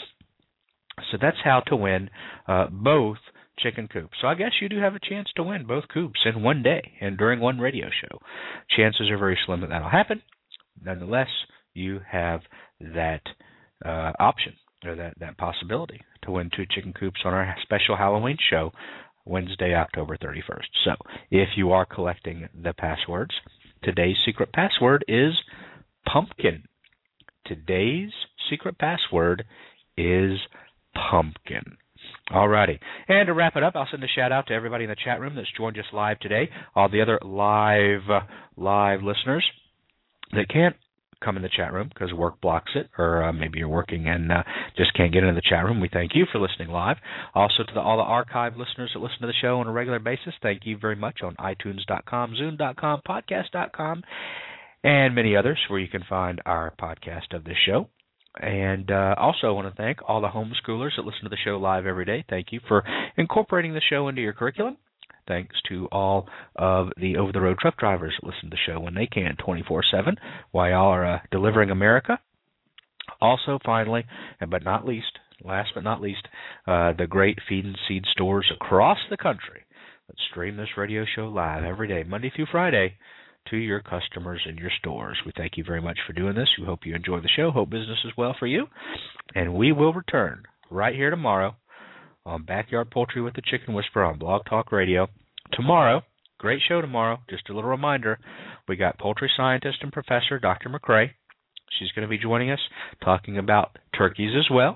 So that's how to win uh, both chicken coops. So I guess you do have a chance to win both coops in one day and during one radio show. Chances are very slim that that'll happen. Nonetheless, you have that uh, option or that, that possibility to win two chicken coops on our special Halloween show Wednesday, October thirty-first. So if you are collecting the passwords, today's secret password is pumpkin. Today's secret password is pumpkin. Alrighty. And to wrap it up, I'll send a shout-out to everybody in the chat room that's joined us live today, all the other live uh, live listeners that can't come in the chat room because work blocks it, or uh, maybe you're working and uh, just can't get into the chat room. We thank you for listening live. Also to the, all the archive listeners that listen to the show on a regular basis, thank you very much on iTunes dot com, Zune dot com, Podcast dot com, and many others where you can find our podcast of this show. And uh, also I want to thank all the homeschoolers that listen to the show live every day. Thank you for incorporating the show into your curriculum. Thanks to all of the over-the-road truck drivers that listen to the show when they can twenty-four seven while y'all are uh, delivering America. Also, finally, and but not least, last but not least, uh, the great feed and seed stores across the country that stream this radio show live every day, Monday through Friday, to your customers in your stores. We thank you very much for doing this. We hope you enjoy the show. Hope business is well for you. And we will return right here tomorrow on Backyard Poultry with the Chicken Whisperer on Blog Talk Radio. Tomorrow, great show tomorrow. Just a little reminder, we got poultry scientist and professor Doctor McCrae. She's going to be joining us talking about turkeys as well.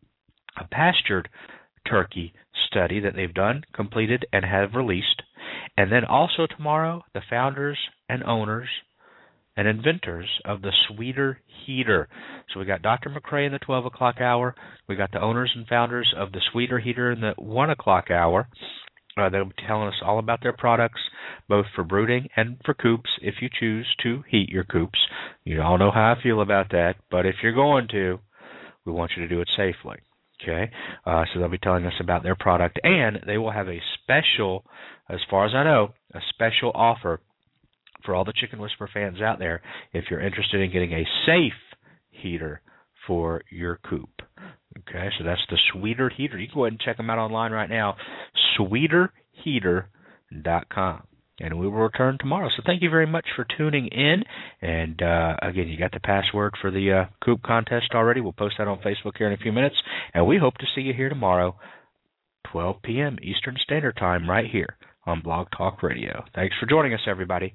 A pastured turkey study that they've done, completed, and have released. And then also tomorrow, the founders and owners and inventors of the Sweeter Heater. So we got Doctor McCrae in the twelve o'clock hour. We got the owners and founders of the Sweeter Heater in the one o'clock hour. Uh, they'll be telling us all about their products, both for brooding and for coops, if you choose to heat your coops. You all know how I feel about that, but if you're going to, we want you to do it safely. Okay, uh, so they'll be telling us about their product, and they will have a special, as far as I know, a special offer for all the Chicken Whisperer fans out there if you're interested in getting a safe heater for your coop. Okay, so that's the Sweeter Heater. You can go ahead and check them out online right now, sweeter heater dot com. And we will return tomorrow. So thank you very much for tuning in. And, uh, again, you got the password for the uh, Coop contest already. We'll post that on Facebook here in a few minutes. And we hope to see you here tomorrow, twelve p.m. Eastern Standard Time, right here on Blog Talk Radio. Thanks for joining us, everybody.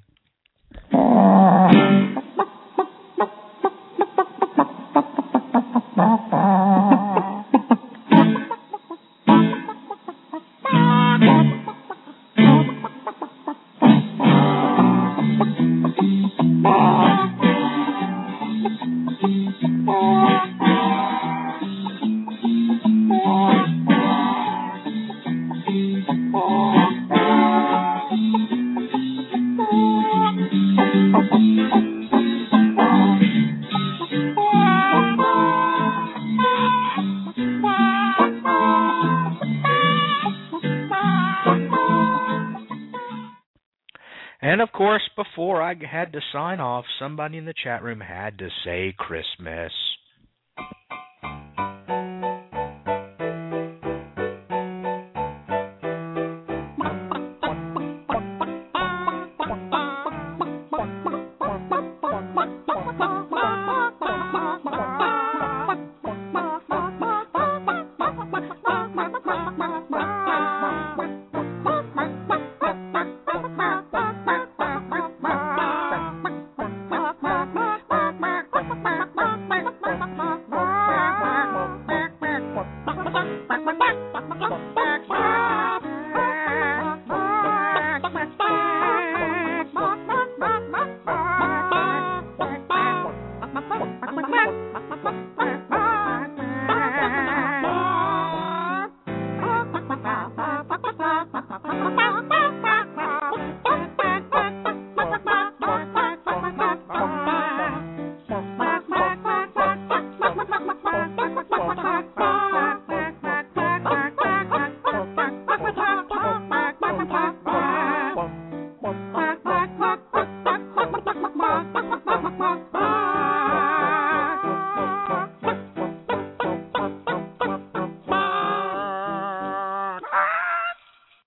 And, of course, before I had to sign off, somebody in the chat room had to say Christmas. quack, quack, quack, quack, quack, quack.